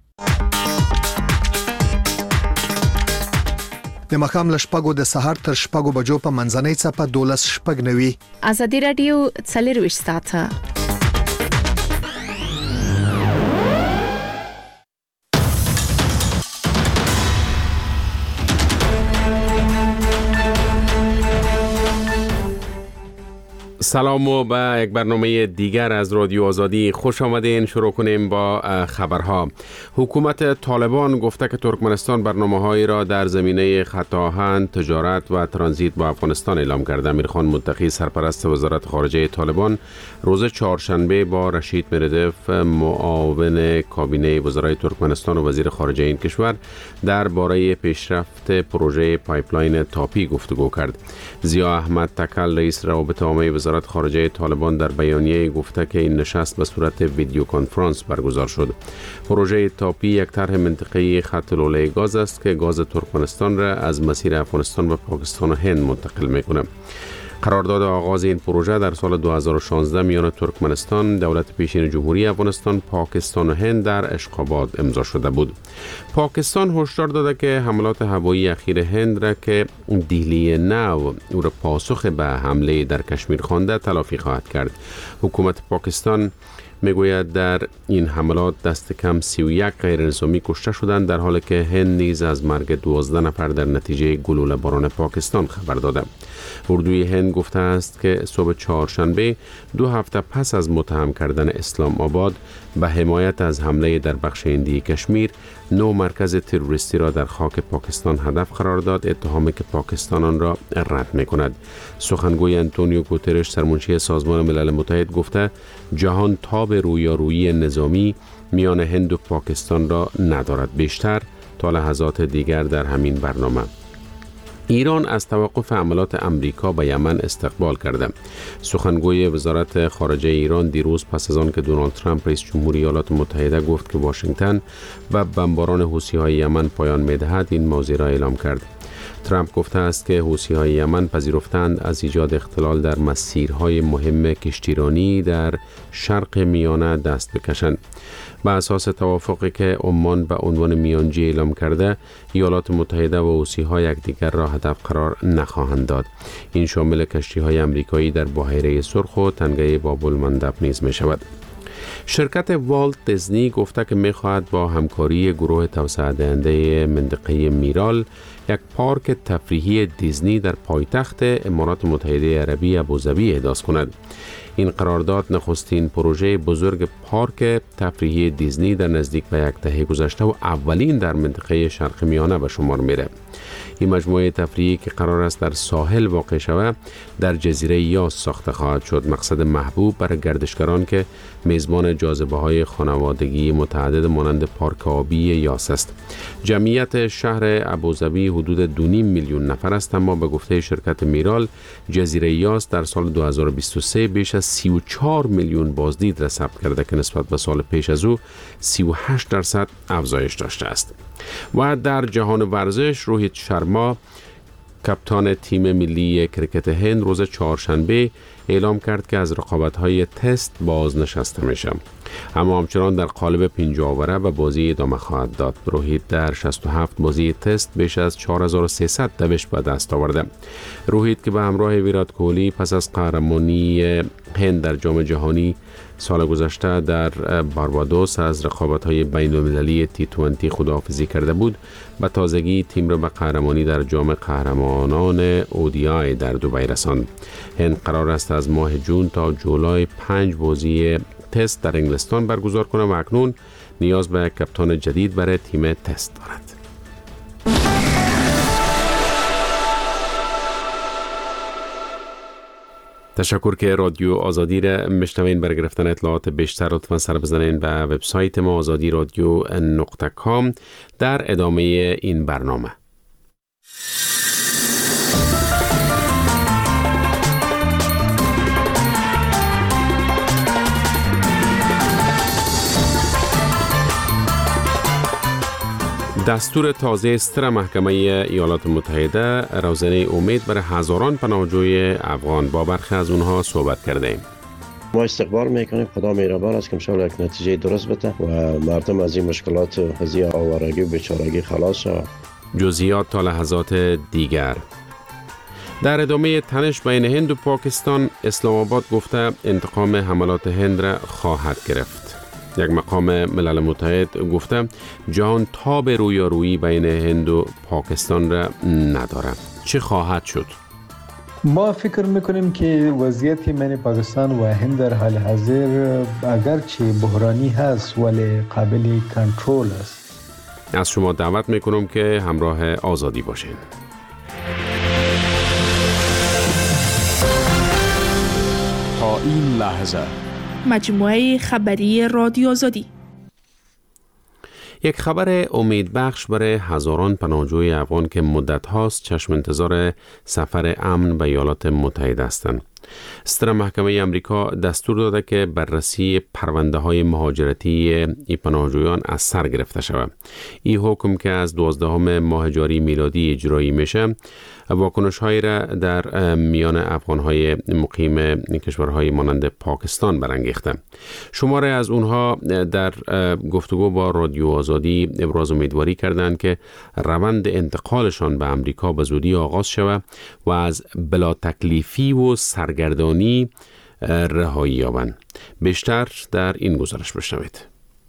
د مخام لشپګو د سهار تر شپګو بجو په منځنۍ چپه دولس شپګ نوي. ازادي رادیو څلور وشت ساعته سلام و به یک برنامه دیگر از رادیو آزادی خوش آمدین. شروع کنیم با خبرها. حکومت طالبان گفته که ترکمنستان برنامه‌هایی را در زمینه خط آهن، تجارت و ترانزیت با افغانستان اعلام کرده. امیرخان متقی سرپرست وزارت خارجه طالبان روز چهارشنبه با رشید مردف معاون کابینه وزرای ترکمنستان و وزیر خارجه این کشور درباره پیشرفت پروژه پایپلاین تاپی گفتگو کرد. ضیا احمد تکل رئیس روابط عامه وزارت خارجه طالبان در بیانیه گفته که این نشست به صورت ویدیو کنفرانس برگزار شد. پروژه تاپی یک طرح منطقه‌ای خط لوله گاز است که گاز ترکمنستان را از مسیر افغانستان و پاکستان و هند منتقل می‌کند. قرارداد آغاز این پروژه در سال دو هزار و شانزده میان ترکمنستان، دولت پیشین جمهوری افغانستان، پاکستان و هند در اشخاباد امضا شده بود. پاکستان هشدار داده که حملات هوایی اخیر هند را که دیلی نو او را پاسخ به حمله در کشمیر خوانده تلافی خواهد کرد. حکومت پاکستان میگوید در این حملات دست کم سی و یک غیر نظامی کشته شدند، در حالی که هند نیز از مرگ دوازده نفر در نتیجه گلوله باران پاکستان خبر داده. اردوی هند گفته است که صبح چهارشنبه دو هفته پس از متهم کردن اسلام آباد به حمایت از حمله در بخش هندی کشمیر، نو مرکز تروریستی را در خاک پاکستان هدف قرار داد، اتهامی که پاکستان آن را رد می‌کند. سخنگوی انتونیو گوترش سرمنشی سازمان ملل متحد گفته جهان تاب رویارویی نظامی میان هند و پاکستان را ندارد. بیشتر تا لحظات دیگر در همین برنامه. ایران از توقف حملات امریکا به یمن استقبال کرده. سخنگوی وزارت خارجه ایران دیروز پس از آن که دونالد ترامپ رئیس جمهوری ایالات متحده گفت که واشنگتن به بمباران حوثی‌های یمن پایان می‌دهد، این موضوع را اعلام کرد. ترامپ گفته است که حوثی‌های یمن پذیرفتند از ایجاد اختلال در مسیرهای مهم کشتیرانی در شرق میانه دست بکشند. به اساس توافقی که عمان به عنوان میانجی اعلام کرده، ایالات متحده و حوثی‌ها یکدیگر را هدف قرار نخواهند داد. این شامل کشتی‌های آمریکایی در بحیره سرخ و تنگه باب المندب نیز می شود. شرکت والت دیزنی گفته که می خواهد با همکاری گروه توسعه دهنده منطقه میرال یک پارک تفریحی دیزنی در پایتخت امارات متحده عربی ابوظبی احداث کند. این قرارداد نخستین پروژه بزرگ پارک تفریحی دیزنی در نزدیک به یک دهه گذشته و اولین در منطقه شرق میانه به شمار میره. این مجموعه تفریحی که قرار است در ساحل واقع شود، در جزیره یاس ساخته خواهد شد. مقصد محبوب برای گردشگران که میزبان جاذبه‌های خانوادگی متعدد مانند پارک آبی یاس است. جمعیت شهر ابوظبی حدود دو و نیم میلیون نفر است، اما به گفته شرکت میرال، جزیره یاس در سال دو هزار و بیست و سه بیش از سی و چهار میلیون بازدید را ثبت کرده که نسبت به سال پیش از او سی و هشت درصد افزایش داشته است. و در جهان ورزش، روهیت شرما کاپیتان تیم ملی کرکت هند روز چهارشنبه اعلام کرد که از رقابت‌های تست بازنشسته میشه، اما همچنان در قالب پنجاه اوره و بازی ادامه خواهد داد. روهیت در شصت و هفت بازی تست بیش از چهار هزار و سیصد دوش به دست آورده. روهیت که به همراه ویرات کوهلی پس از قهرمانی هند در جام جهانی سال گذشته در باربادوس از رقابت‌های بین‌المللی تی بیست خداحافظی کرده بود، به تازگی تیم را به قهرمانی در جام قهرمانان اودی‌آی در دبی رساند. هند قرار است از ماه جون تا جولای پنج بازی تست در انگلستان برگزار کنه و اکنون نیاز به کاپیتان جدید برای تیم تست دارد. تشکر که رادیو آزادی را میشنوین. برای گرفتن اطلاعات بیشتر لطفاً سر بزنین به وبسایت ما آزادی رادیو نقطه کام. در ادامه این برنامه دستور تازه ستر محکمه ایالات متحده روزنه امید برای هزاران پناهجوی افغان، با برخی از اونها صحبت کرده ایم. ما استقبال میکنیم. خدا مهربان است که انشاءالله یک نتیجه درست بده و مردم از این مشکلات و از این آوارگی و بیچارگی خلاص شود. جزئیات تا لحظات دیگر. در ادامه تنش بین هند و پاکستان، اسلام آباد گفته انتقام حملات هند را خواهد گرفت. یک مقام ملل متحد گفته جهان تاب رویارویی بین هند و پاکستان را نداره. چه خواهد شد؟ ما فکر میکنیم که وضعیت بین پاکستان و هند در حال حاضر اگرچه بحرانی هست ولی قابل کنترل است. از شما دعوت میکنم که همراه آزادی باشین. تا این لحظه مجموعه خبری رادیو آزادی. یک خبر امیدبخش برای هزاران پناهجوی افغان که مدت هاست چشم انتظار سفر امن به ایالات متحده هستند. ستر محکمه امریکا دستور داده که بررسی پرونده های مهاجرتی ای پناهجویان از سر گرفته شود. این حکم که از دوازدهم ماه جاری میلادی اجرایی میشه، واکنش هایی را در میان افغان های مقیم کشورهای مانند پاکستان برانگیخته. شماره از اونها در گفتگو با رادیو آزادی ابراز امیدواری کردند که روند انتقالشان به امریکا به زودی آغاز شود و از بلا تکلیفی و سرگردانی رهایی یابند. بیشتر در این گزارش بشنوید.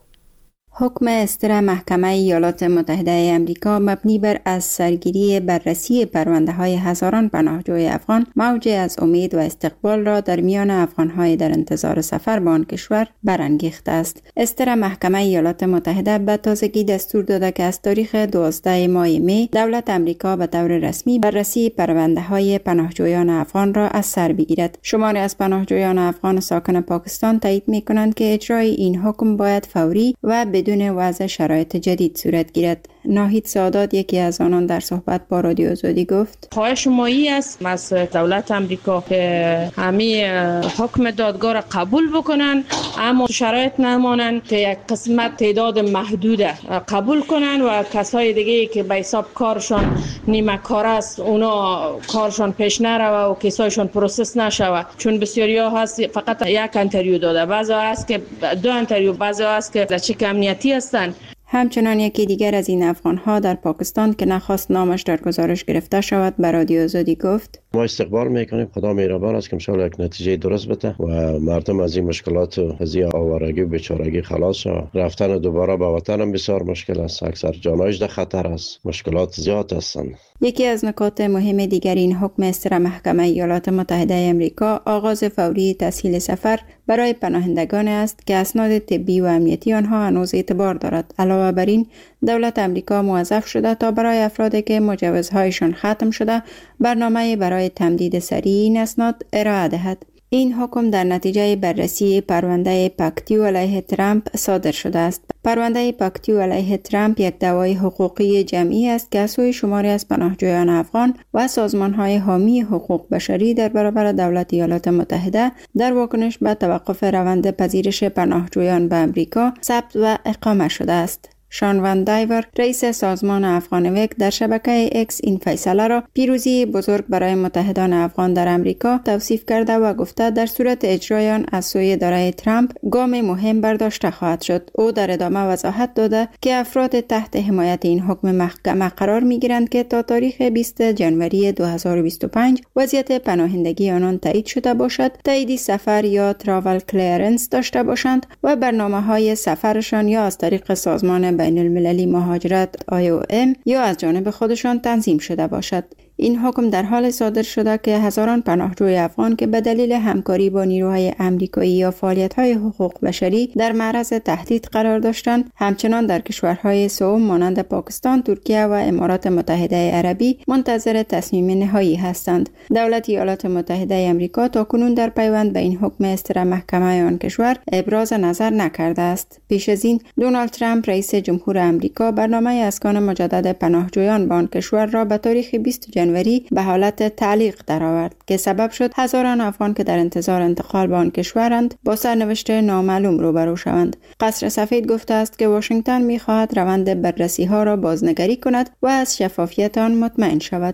حکم اصدار محکمه ایالات متحده آمریکا مبنی بر از سرگیری بررسی پرونده های هزاران پناهجوی افغان موج از امید و استقبال را در میان افغان های در انتظار سفر به آن کشور برانگیخته است. اصدار محکمه ایالات متحده به تازگی دستور داده که از تاریخ دوازده ماه می دولت آمریکا به طور رسمی بررسی پرونده های پناهجویان افغان را از سر بگیرد. شماری از پناهجویان افغان ساکن پاکستان تایید می کنند که اجرای این حکم باید فوری و بدون وضع شرایط جدید صورت گیرد. ناهید سادات یکی از آنان در صحبت با رادیو آزادی گفت: خواهش ما این است از دولت آمریکا که همین حکم دادگاه را قبول بکنن، اما شرایط نمانند که یک قسمت تعداد محدود قبول کنن و کسای دیگه که به حساب کارشان نیمه کار است اونا کارشان پیش نروه و کیسایشان پروسس نشوه، چون بسیاریا هست فقط یک انتریو داده، بعضی هست که دو انتریو، بعضی هست که چک امنیتی هستن. همچنان یکی دیگر از این افغان‌ها در پاکستان که نخواست نامش در گزارش گرفته شود به رادیو آزادی گفت: ما استقبال میکنیم، خدا مهربان است که انشاءالله یک نتیجه درست بده و مردم از این مشکلات و از این آوارگی و بیچارگی خلاص شود. رفتن دوباره به وطن هم بسیار مشکل است، اکثر جانایش در خطر است، مشکلات زیاد هستند. یکی از نکات مهم دیگر این حکم اصدار محکمه ایالات متحده آمریکا آغاز فوری تسهیل سفر برای پناهندگان است که اسناد طبی و امنیتی آنها هنوز اعتبار دارد. علاوه بر این، دولت آمریکا موظف شده تا برای افرادی که مجوزهایشان ختم شده برنامه برای تمدید سریع این اسناد ارائه دهد. این حکم در نتیجه بررسی پرونده پاکتیو علیه ترامپ صادر شده است. پرونده پاکتیو علیه ترامپ یک دعوای حقوقی جمعی است که از سوی شماری از پناهجویان افغان و سازمان‌های حامی حقوق بشری در برابر دولت ایالات متحده در واکنش به توقف روند پذیرش پناهجویان به آمریکا ثبت و اقامه شده است. شان وان دایور، رئیس سازمان افغانویک، در شبکه اکس این فیصله را پیروزی بزرگ برای متحدان افغان در امریکا توصیف کرده و گفته در صورت اجرای آن از سوی اداره ترامپ گام مهم برداشته خواهد شد. او در ادامه وضاحت داده که افراد تحت حمایت این حکم محکمه قرار می‌گیرند که تا تاریخ بیست ژانویه دو هزار و بیست و پنج وضعیت پناهندگی آنان تایید شده باشد، تایید سفر یا تراول کلیرنس داشته باشند و برنامه‌های سفرشان یا از طریق سازمان بین المللی مهاجرت آی او ام یا از جانب خودشان تنظیم شده باشد. این حکم در حال صادر شده که هزاران پناهجوی افغان که به دلیل همکاری با نیروهای آمریکایی یا فعالیت‌های حقوق بشری در معرض تهدید قرار داشتند، همچنان در کشورهای سوم مانند پاکستان، ترکیه و امارات متحده عربی منتظر تصمیم نهایی هستند. دولت ایالات متحده آمریکا تاکنون در پیوند به این حکم اصدار محکمه آن کشور ابراز نظر نکرده است. پیش از این دونالد ترامپ رئیس جمهور آمریکا برنامه اسکان مجدد پناهجویان به آن کشور را به تاریخ بیست ژانویه به حالت تعلیق درآورد که سبب شد هزاران افغان که در انتظار انتقال به آن کشورند با سرنوشت نامعلوم روبرو شوند. قصر سفید گفته است که واشنگتن می‌خواهد روند بررسی‌ها را بازنگری کند و از شفافیت آن مطمئن شود.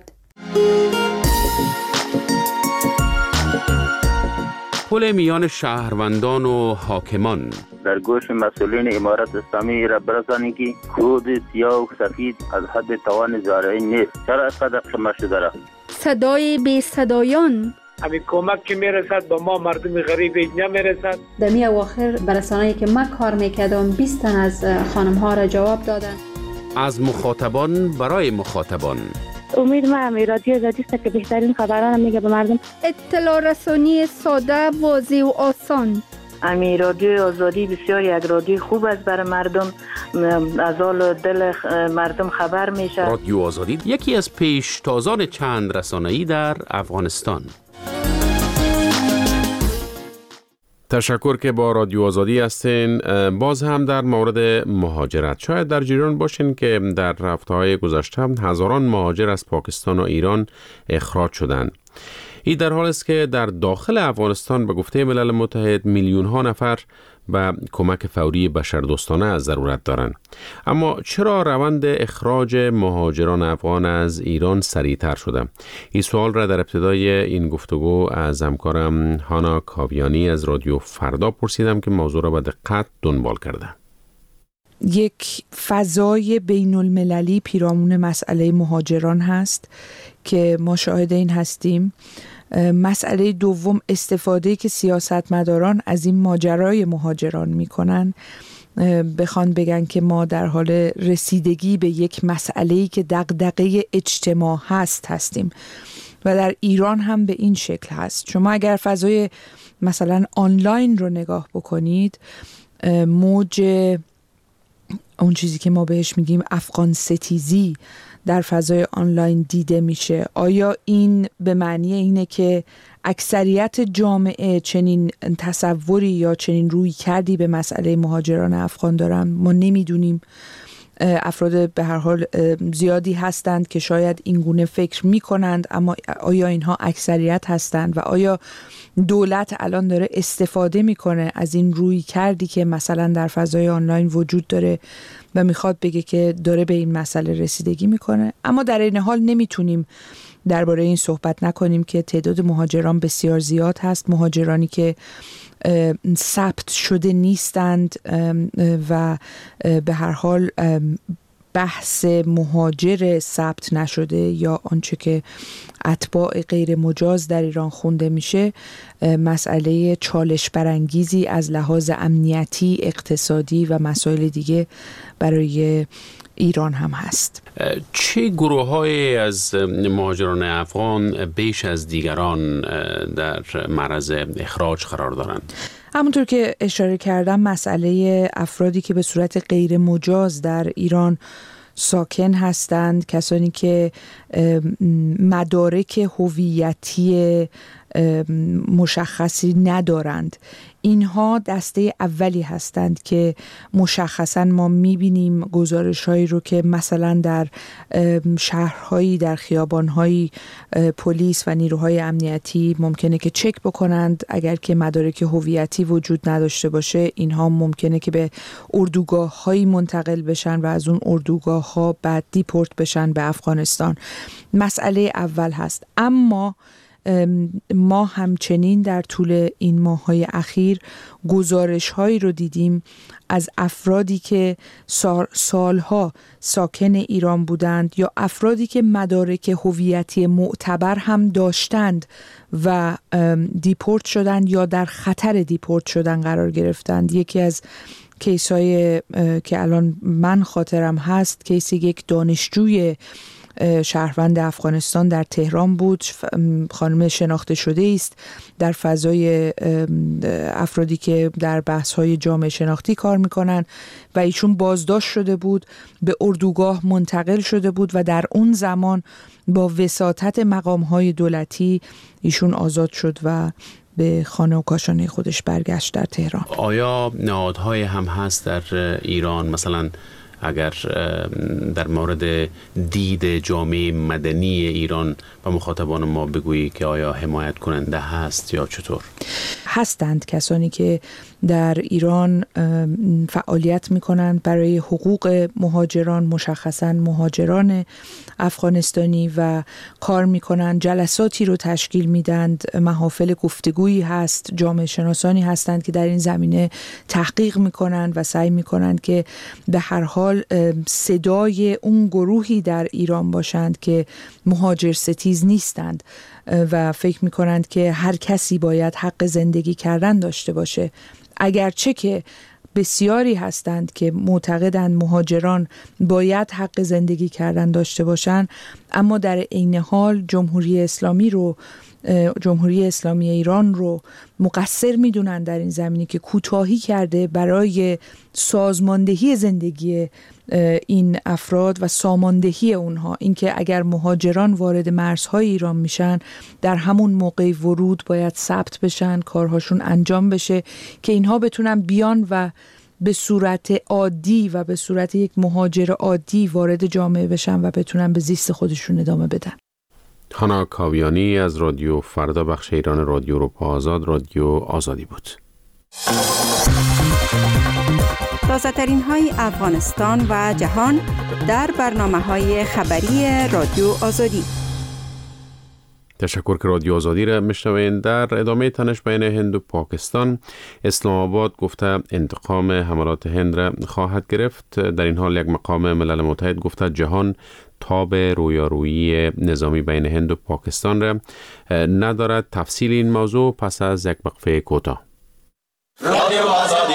پل میان شهروندان و حاکمان در گوش مسئولین امارت اسلامی را برسانی که خود سیاه و سفید از حد توان زارعین نیست. چرا اینقدر شما شده را؟ صدای بی صدایان همین کمک که میرسد به ما مردم غریب نمیرسد. در می اواخر برسانه‌ای که من کار میکردم بیست تن از خانم ها را جواب دادن. از مخاطبان برای مخاطبان امید ما هم رادیو آزادی است که بهترین خبران میگه به مردم. اطلاع رسانی ساده، واضح و آسان. امی رادیو آزادی بسیار یک رادیو خوب است برای مردم، از حال دل مردم خبر میشه. رادیو آزادی یکی از پیشتازان چند رسانه‌ای در افغانستان. تشکر که با رادیو آزادی هستین. باز هم در مورد مهاجرت شاید در جریان باشین که در هفته‌های گذشته هزاران مهاجر از پاکستان و ایران اخراج شدند. این در حالی است که در داخل افغانستان به گفته ملل متحد میلیون ها نفر به کمک فوری بشردوستانه ضرورت دارند. اما چرا روند اخراج مهاجران افغان از ایران سریعتر شده؟ این سوال را در ابتدای این گفتگو از همکارم هانا کاویانی از رادیو فردا پرسیدم که موضوع را به دقت دنبال کرده. یک فضای بین المللی پیرامون مسئله مهاجران هست که ما شاهد این هستیم. مسئله دوم، استفاده که سیاستمداران از این ماجرای مهاجران میکنن، بخوان بگن که ما در حال رسیدگی به یک مسئله‌ای که دغدغه اجتماع هست هستیم و در ایران هم به این شکل هست. شما اگر فضای مثلا آنلاین رو نگاه بکنید، موج اون چیزی که ما بهش میگیم افغان ستیزی در فضای آنلاین دیده میشه. آیا این به معنی اینه که اکثریت جامعه چنین تصوری یا چنین روی کردی به مسئله مهاجران افغان دارن؟ ما نمیدونیم. افراد به هر حال زیادی هستند که شاید این گونه فکر میکنند، اما آیا اینها اکثریت هستند و آیا دولت الان داره استفاده میکنه از این روی کردی که مثلا در فضای آنلاین وجود داره و میخواد بگه که داره به این مسئله رسیدگی میکنه؟ اما در این حال نمیتونیم درباره این صحبت نکنیم که تعداد مهاجران بسیار زیاد هست، مهاجرانی که ثبت شده نیستند و به هر حال بحث مهاجر ثبت نشده یا آنچه که اتباع غیر مجاز در ایران خونده میشه مسئله چالش برانگیزی از لحاظ امنیتی، اقتصادی و مسائل دیگه برای ایران هم هست. چه گروه های از مهاجران افغان بیش از دیگران در معرض اخراج قرار دارند؟ همونطور که اشاره کردم، مسئله افرادی که به صورت غیر مجاز در ایران ساکن هستند، کسانی که مدارک هویتی مشخصی ندارند، اینها دسته اولی هستند که مشخصا ما میبینیم گزارش‌هایی رو که مثلا در شهرهایی، در خیابان‌هایی پلیس و نیروهای امنیتی ممکنه که چک بکنند. اگر که مدارک هویتی وجود نداشته باشه، اینها ممکنه که به اردوگاه‌هایی منتقل بشن و از اون اردوگاه‌ها بعد دیپورت بشن به افغانستان. مسئله اول هست. اما ما همچنین در طول این ماه‌های اخیر گزارش‌هایی رو دیدیم از افرادی که سال سالها ساکن ایران بودند یا افرادی که مدارک هویتی معتبر هم داشتند و دیپورت شدند یا در خطر دیپورت شدن قرار گرفتند. یکی از کیس‌های که الان من خاطرم هست، کیس یک دانشجوی شهروند افغانستان در تهران بود. خانم شناخته شده است در فضای افرادی که در بحث‌های جامعه شناختی کار می‌کنن و ایشون بازداشت شده بود، به اردوگاه منتقل شده بود و در اون زمان با وساطت مقام‌های دولتی ایشون آزاد شد و به خانه و کاشانه خودش برگشت در تهران. آیا نهادهای هم هست در ایران، مثلا اگر در مورد دید جامعه مدنی ایران و مخاطبان ما بگویی که آیا حمایت کننده هست یا چطور؟ هستند کسانی که در ایران فعالیت میکنند برای حقوق مهاجران، مشخصاً مهاجران افغانستانی، و کار میکنند، جلساتی رو تشکیل میدند، محافل گفتگویی هست، جامعه شناسانی هستند که در این زمینه تحقیق میکنند و سعی میکنند که به هر حال صدای اون گروهی در ایران باشند که مهاجر ستیز نیستند و فکر میکنند که هر کسی باید حق زندگی کردن داشته باشه، اگرچه که بسیاری هستند که معتقدند مهاجران باید حق زندگی کردن داشته باشند، اما در عین حال جمهوری اسلامی رو جمهوری اسلامی ایران رو مقصر میدونن در این زمینه که کوتاهی کرده برای سازماندهی زندگی این افراد و ساماندهی اونها. اینکه اگر مهاجران وارد مرزهای ایران میشن در همون موقع ورود باید ثبت بشن، کارهاشون انجام بشه که اینها بتونن بیان و به صورت عادی و به صورت یک مهاجر عادی وارد جامعه بشن و بتونن به زیست خودشون ادامه بدن. هانا کاویانی از رادیو فردا بخش ایران رادیو اروپا آزاد، رادیو آزادی بود. تازه ترین های افغانستان و جهان در برنامه های خبری رادیو آزادی. تشکر که رادیو آزادی را میشنوین. در ادامه تنش بین هند و پاکستان، اسلام آباد گفته انتقام حملات هند را خواهد گرفت. در این حال یک مقام ملل متحد گفته جهان تاب رویارویی نظامی بین هند و پاکستان را ندارد. تفصیل این موضوع پس از یک وقفه کوتاه. رادیو آزادی.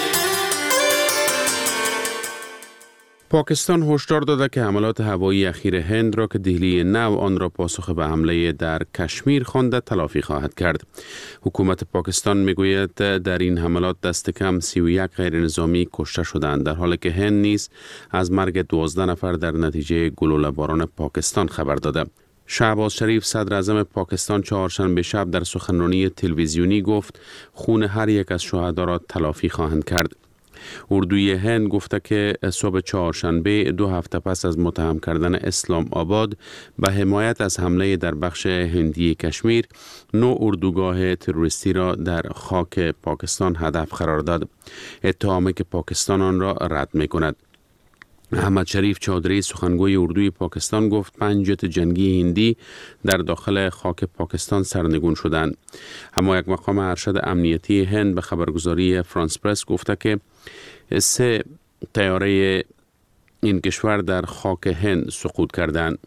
پاکستان هشدار داده که حملات هوایی اخیر هند را که دهلی نو آن را پاسخ به حمله در کشمیر خوانده تلافی خواهد کرد. حکومت پاکستان میگوید در این حملات دست کم سی و یک غیر نظامی کشته شدند، در حالی که هند نیز از مرگ دوازده نفر در نتیجه گلوله باران پاکستان خبر داده. شهباز شریف صدر اعظم پاکستان چهارشنبه شب در سخنرانی تلویزیونی گفت خون هر یک از شهدا را تلافی خواهند کرد. اردوی هند گفته که صبح چهارشنبه دو هفته پس از متهم کردن اسلام آباد به حمایت از حمله در بخش هندی کشمیر، نو اردوگاه تروریستی را در خاک پاکستان هدف قرار داد، اتهامی که پاکستان آن را رد می کند. احمد شریف چودری سخنگوی اردوی پاکستان گفت پنج جت جنگی هندی در داخل خاک پاکستان سرنگون شدند. اما یک مقام ارشد امنیتی هند به خبرگزاری فرانس پرس گفته که سه طیاره این کشور در خاک هند سقوط کردند.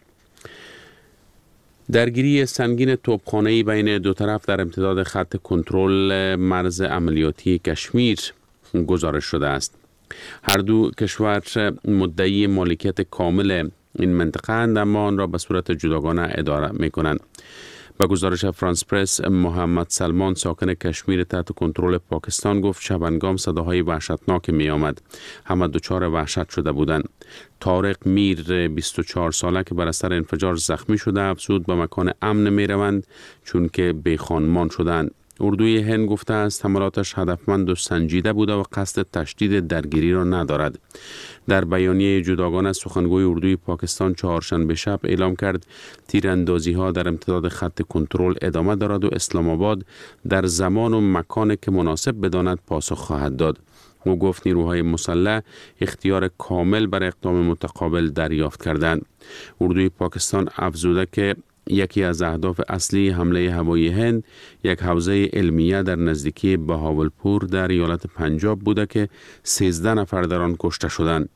درگیری سنگین توپخانه‌ای بین دو طرف در امتداد خط کنترل مرز عملیاتی کشمیر گزارش شده است. هر دو کشور مدعی مالکیت کامل این منطقه اند، اما آن را به صورت جداگانه اداره می کنند. با گزارش فرانس پرس، محمد سلمان ساکن کشمیر تحت کنترل پاکستان گفت شبانگام صداهای وحشتناک می آمد. همه دچار وحشت شده بودند. طارق میر بیست و چهار ساله که بر اثر انفجار زخمی شده افزود به مکان امن می روند چون که بی خانمان شدند. اردوی هند گفته است حملاتش هدفمند و سنجیده بوده و قصد تشدید درگیری را ندارد. در بیانیه جداگانه سخنگوی اردوی پاکستان چهارشنبه شب اعلام کرد تیراندازی ها در امتداد خط کنترل ادامه دارد و اسلام آباد در زمان و مکان که مناسب بداند پاسخ خواهد داد. او گفت نیروهای مسلح اختیار کامل بر اقدام متقابل دریافت کردند. اردوی پاکستان افزوده که یکی از اهداف اصلی حمله هوایی هند یک حوزه علمیه در نزدیکی بهاولپور در ایالت پنجاب بوده که سیزده نفر در آن کشته شدند.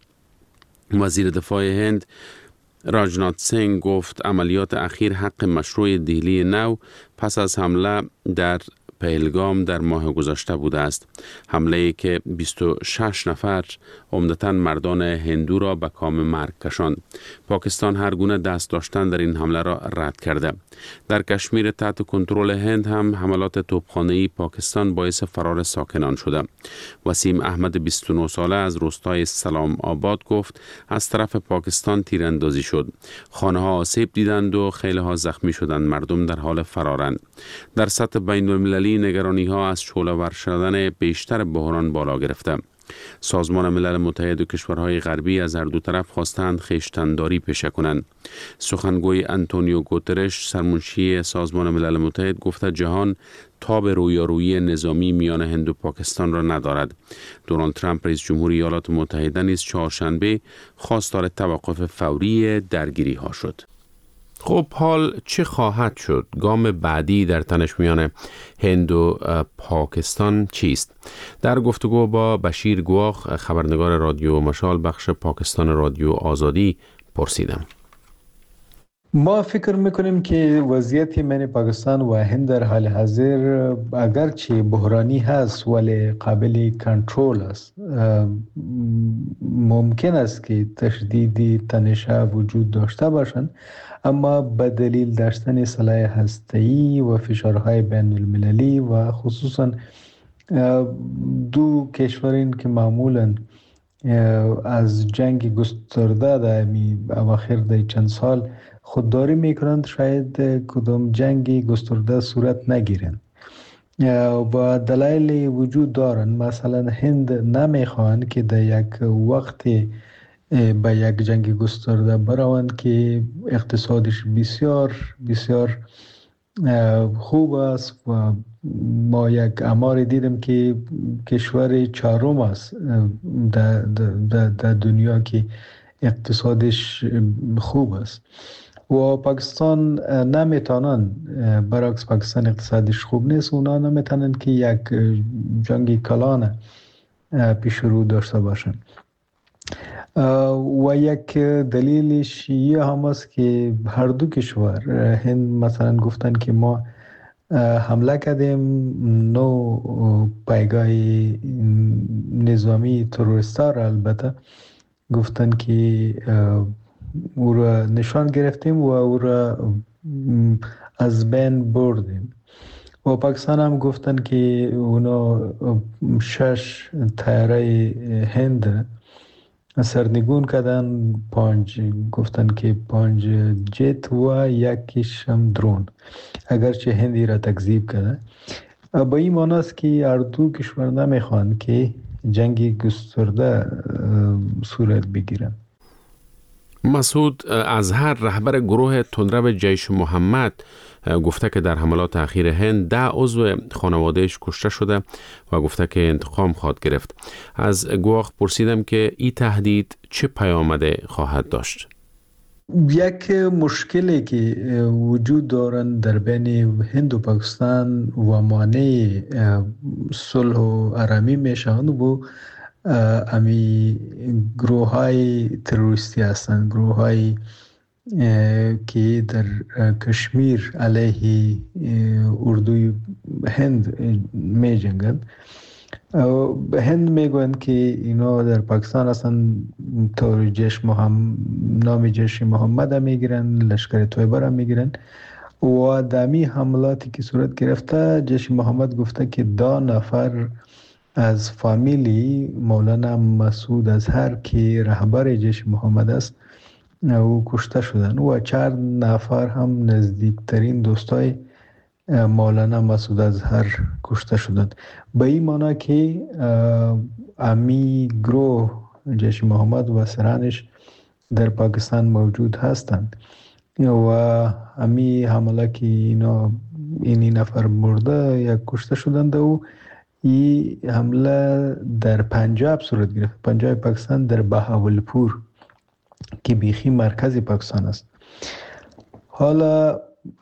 وزیر دفاع هند راجنات سینگ گفت عملیات اخیر حق مشروع دهلی نو پس از حمله در پهلگام در ماه گذشته بوده است. حمله‌ای که بیست و شش نفر عمدتاً مردان هندو را به کام مرگ کشاند. پاکستان هر گونه دست داشتن در این حمله را رد کرده. در کشمیر تحت کنترل هند هم حملات توپخانه‌ای پاکستان باعث فرار ساکنان شده. وسیم احمد بیست و نه ساله از روستای سلام آباد گفت از طرف پاکستان تیراندازی شد. خانه‌ها آسیب دیدند و خیلی‌ها زخمی شدند. مردم در حال فرارند. در سطح بین‌المللی نگرانی ها از شعله‌ور شدن بیشتر بحران بالا گرفته. سازمان ملل متحد و کشورهای غربی از هر دو طرف خواستند خویشتن‌داری پیشه کنند. سخنگوی آنتونیو گوترش سرمنشی سازمان ملل متحد گفته جهان تاب رویارویی نظامی میان هند و پاکستان را ندارد. دونالد ترامپ رئیس جمهوری ایالات متحده نیز چهارشنبه خواستار توقف فوری درگیری ها شد. خب حال چه خواهد شد؟ گام بعدی در تنش میان هند و پاکستان چیست؟ در گفتگو با بشیر گواخ خبرنگار رادیو مشال بخش پاکستان رادیو آزادی پرسیدم. ما فکر میکنیم که وضعیت من پاکستان و هند در حال حاضر اگرچه بحرانی هست ولی قابل کنترل است. ممکن است که تشدید تنش‌ها وجود داشته باشند، اما به دلیل داشتن سلاح هسته‌ای و فشارهای بین المللی و خصوصا دو کشورین که معمولاً از جنگ گسترده در اواخر در چند سال خودداری میکنند، شاید کدام جنگ گسترده صورت نگیرند و دلایل وجود دارند. مثلا هند نمیخواهند که در یک وقت به یک جنگ گسترده بروند که اقتصادش بسیار بسیار خوب است و ما یک آمار دیدم که کشور چهارم است در, در, در دنیا که اقتصادش خوب است و پاکستان نمیتونن، برعکس پاکستان اقتصادش خوب نیست، اونا نمیتونن که یک جنگ کلان پیش رو داشته باشن. و یک دلیلش یه هم است که هر دو کشور، هند مثلا گفتن که ما حمله کردیم نو پایگاه نظامی تروریستا را، البته گفتن که او را نشان گرفتیم و او را از بین بردیم. و پاکستان هم گفتن که اونا شش طیاره هند سرنگون کردن، پنج گفتن که پنج جت و یکیش هم درون، اگرچه هندی را تکذیب کرده. با این معنی است که هر دو کشور نمیخوان که جنگ گسترده صورت بگیرن. مسعود اظهر، رهبر گروه تندرو جیش محمد، گفته که در حملات اخیر هند ده عضو خانوادهش کشته شده و گفته که انتقام خواهد گرفت. از گواه پرسیدم که این تهدید چه پیامده خواهد داشت؟ یک مشکلی که وجود دارند در بین هند و پاکستان و مانع صلح و آرامی میشوند و امی گروه های تروریستی هستند، گروه های که در کشمیر علیه اردوی هند می جنگند. هند میگویند که اینا در پاکستان هستند، طور جیش محمد، نام جیش محمد هم میگیرن، لشکر طیبه هم میگیرن و دمی حملاتی که صورت گرفته جیش محمد گفته که دو نفر از فامیلی مولانا مسعود اظهر که رهبر جیش محمد است او کشته شدن و چهار نفر هم نزدیکترین دوستای مولانا مسعود اظهر کشته شدند. به این معنی که امی گروه جیش محمد و سرانش در پاکستان موجود هستند و امی حمله که اینا اینی نفر مرده یا کشته شدند و این حمله در پنجاب صورت گرفت. پنجاب پاکستان در بهاولپور که بیخی مرکز پاکستان است. حالا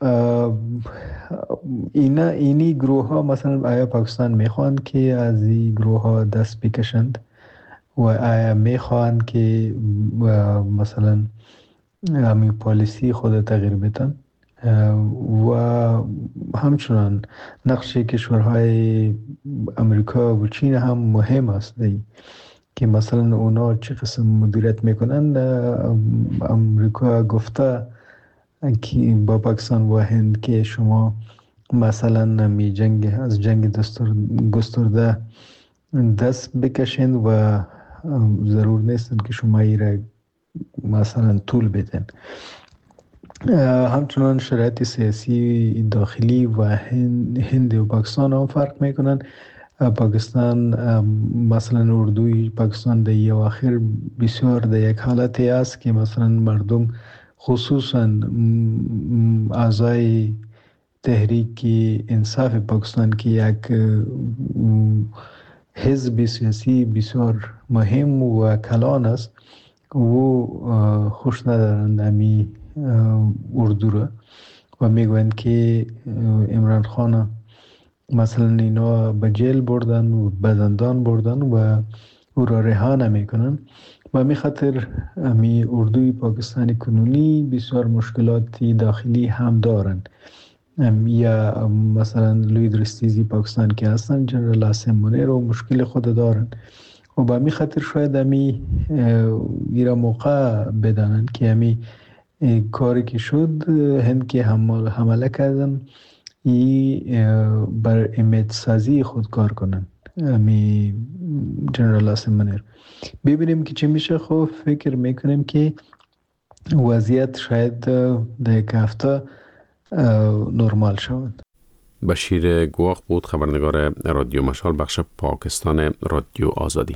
اینا اینی گروه ها مثلا آیا پاکستان میخوان که از این گروه ها دست بکشند و آیا میخوان که مثلا همین پالیسی خود تغییر بدن و همچنان نقش کشورهای امریکا و چین هم مهم است که مثلا اونا چه قسم مدیریت میکنن. امریکا گفته که با پاکستان و هند که شما مثلا می جنگ از جنگ گسترده دست بکشند و ضرور نیست که شما ایره مثلا طول بدن. همچنان شرایط سیاسی داخلی و هند و پاکستان هم فرق میکنن. پاکستان مثلا اردوی پاکستان در یه آخر بسیار در یک حالتی است که مثلا مردم خصوصا اعضای تحریک انصاف پاکستان که یک حزب سیاسی بسیار مهم و کلان است و خوش ندارند امی اردو را و میگویند که عمران خان مثلا اینا به جیل بردن و به زندان بردن و او را رها نمیکنن. و همین خاطر امی اردوی پاکستانی کنونی بسیار مشکلاتی داخلی هم دارن. یا مثلا لوی درستیزی پاکستان که هستن جنرال عاصم منیر و مشکل خود دارن و با همین خاطر شاید امی ایرا موقع بدانن که امی کاری که شد هند که حمله کردن ای بر امید سازی خود کار کنن امی جنرال عاصم منیر. ببینیم که چه میشه. خب فکر میکنیم که وضعیت شاید در یک هفته نرمال شود. بشیر گواخ بود، خبرنگار رادیو مشال بخش پاکستان رادیو آزادی.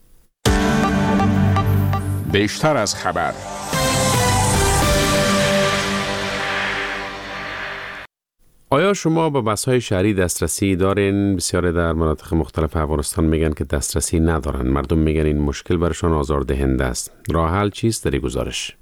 بیشتر از خبر. آیا شما به بس‌های شهری دسترسی دارین؟ بسیاری در مناطق مختلف افغانستان میگن که دسترسی ندارن. مردم میگن این مشکل برشان آزاردهنده است. راه حل چیست؟ در گزارش.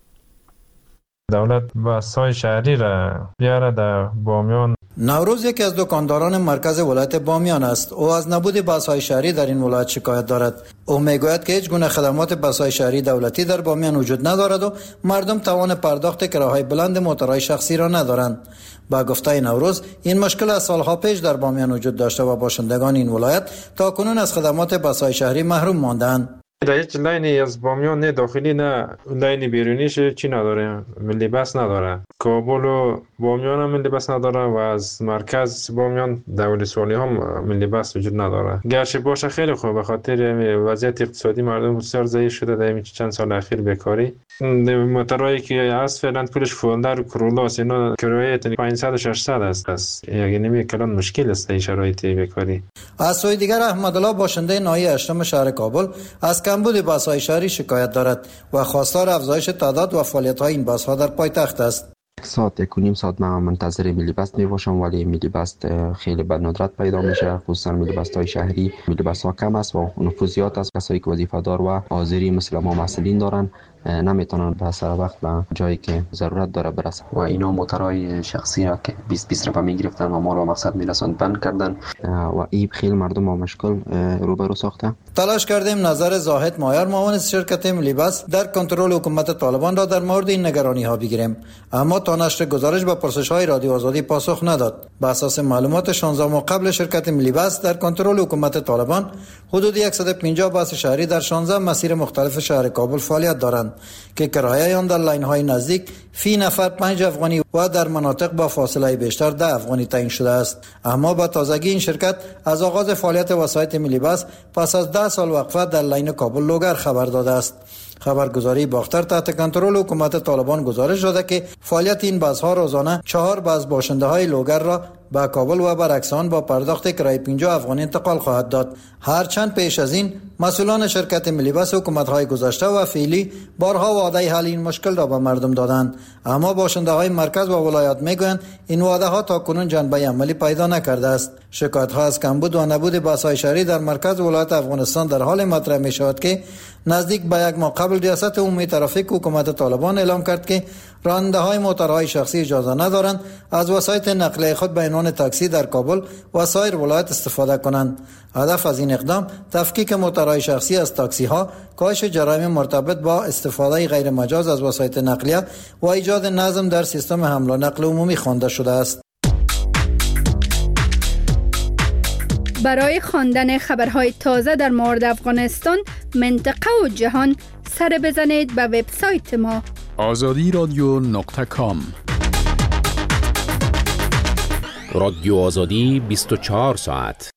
دولت بس‌های شهری را بیاره در بامیان. نوروز یکی از دکانداران مرکز ولایت بامیان است. او از نبود بس‌های شهری در این ولایت شکایت دارد. او میگوید که هیچ گونه خدمات بس‌های شهری دولتی در بامیان وجود ندارد و مردم توان پرداخت کراهای بلند موتورهای شخصی را ندارند. با گفته نوروز این مشکل از سالها پیش در بامیان وجود داشته و باشندگان این ولایت تا کنون از خدمات بس‌های شهری محروم ماندند. در هیچ لاینی از بامیان نه داخلی نه لاین بیرونیش چی نداره، ملی بس نداره. کابل و بامیان هم ملی بس نداره و از مرکز بامیان دولی سوالی هم ملی بس وجود نداره. گرچه باشه خیلی خوب به خاطر وضعیت اقتصادی مردم بسیار ضعیف شده در این چند سال اخیر بیکاری. موتورایی که از فعلا پولش فولدر و کرولاس اینا کرایه پانصد و ششصد است. پس یعنی نمی کلان مشکل است این شرایط بیکاری. از سوی دیگر احمدالله باشنده ناحیه هشتم شهر کابل از کمبود بس‌های شهری شکایت دارد و خواستار افزایش تعداد و فعالیت‌های این بس‌ها در پایتخت است. ساعت یک و نیم ساعت من منتظر ملی بس می باشم ولی ملی بس خیلی به ندرت پیدا میشه، خصوصا ملی بس های شهری ملی بس ها کم است و نفوذ زیاد است. کسایی که وظیفه دار و حاضری مثل ما مسئولین دارن نمیتونن به سر وقت به جایی که ضرورت داره برسن و اینا موتورهای شخصی را که بیست بیست رپا میگرفتن و ما رو مقصد میرسوند بند کردن و این خیلی مردم با مشکل روبرو ساخته. تلاش کردیم نظر زاهد مایار معاون شرکت ملی بس در کنترل حکومت طالبان را در مورد این نگرانی ها بگیریم، اما تا نشر گزارش به پرسش های رادیو آزادی پاسخ نداد. به اساس معلومات شانزده ماه قبل شرکت ملی بس در کنترل حکومت طالبان حدود صد و پنجاه بس شهری در شانزده مسیر مختلف شهر کابل فعالیت دارند که کرایه آن در لاین های نزدیک فی نفر پنج افغانی و در مناطق با فاصله بیشتر ده افغانی تعیین شده است. اما با تازگی این شرکت از آغاز فعالیت وسایط ملی بس پس از ده سال وقفه در لاین کابل لوگر خبر داده است. خبرگزاری باختر تحت کنترل حکومت طالبان گزارش داده که فعالیت این بس ها روزانه چهار بس باشنده های لوگر را به کابل و برعکس آن با پرداخت کرایه پنجاه افغانی انتقال خواهد داد. هرچند پیش از این مسئولان شرکت ملی بس حکومت های گذشته و فعلی بارها وعده حل این مشکل را به مردم دادند، اما باشنده های مرکز و ولایات میگویند این وعده ها تا کنون جنبه عملی پیدا نکرده است. شکایت ها از کمبود و نبود بس های شهری در مرکز ولایت افغانستان در حال مطرح می شود که نزدیک به یک ماه قبل ریاست عمومی ترافیک حکومت طالبان اعلام کرد که راننده های موتورهای شخصی اجازه ندارند از وسایط نقلیه خود به عنوان تاکسی در کابل و سایر ولایت استفاده کنند. هدف از این اقدام تفکیک موتورهای شخصی از تاکسی ها، کاهش جرایم مرتبط با استفاده غیر مجاز از وسایط نقلیه و ایجاد نظم در سیستم حمل و نقل عمومی خوانده شده است. برای خواندن خبرهای تازه در مورد افغانستان، منطقه و جهان سر بزنید به وبسایت ما آزادی رادیو نقطه کام. رادیو آزادی بیست و چهار ساعت.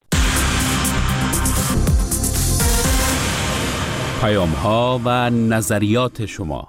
پیام ها و نظریات شما.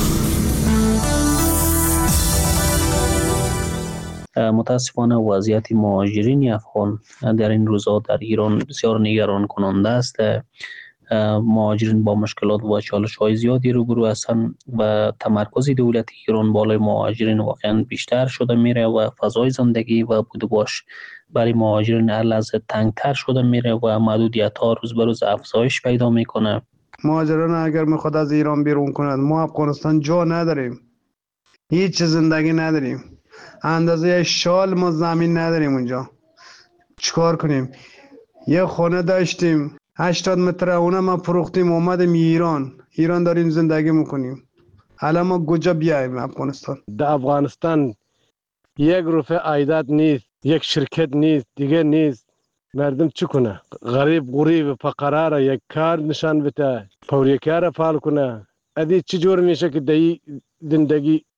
متاسفانه وضعیت مهاجرین افغان در این روزها در ایران بسیار نگران کننده است. مهاجرین با مشکلات و چالش‌های زیادی روبرو هستند و تمرکز دولت ایران بالای مهاجرین واقعا بیشتر شده میره و فضای زندگی و بود و باش برای مهاجرین هر لحظه تنگتر شده میره و محدودیت‌ها روز به روز افزایش پیدا میکنه. مهاجران اگر میخواد از ایران بیرون کنند، ما افغانستان جا نداریم، هیچ زندگی نداریم، اندازه شال ما زمین نداریم اونجا. چیکار کنیم؟ یه خونه داشتیم هشتاد متر، اونم ما فروختیم اومدیم ایران. ایران داریم زندگی میکنیم. حالا ما کجا بیایم افغانستان؟ در افغانستان یک روپیه عایدات نیست، یک شرکت نیست، دیگه نیست. مردم چی کنه؟ غریب غریب فقرا را یک کار نشان بده، پوریکار فعال کنه. ادی چی جور میشه که دی زندگی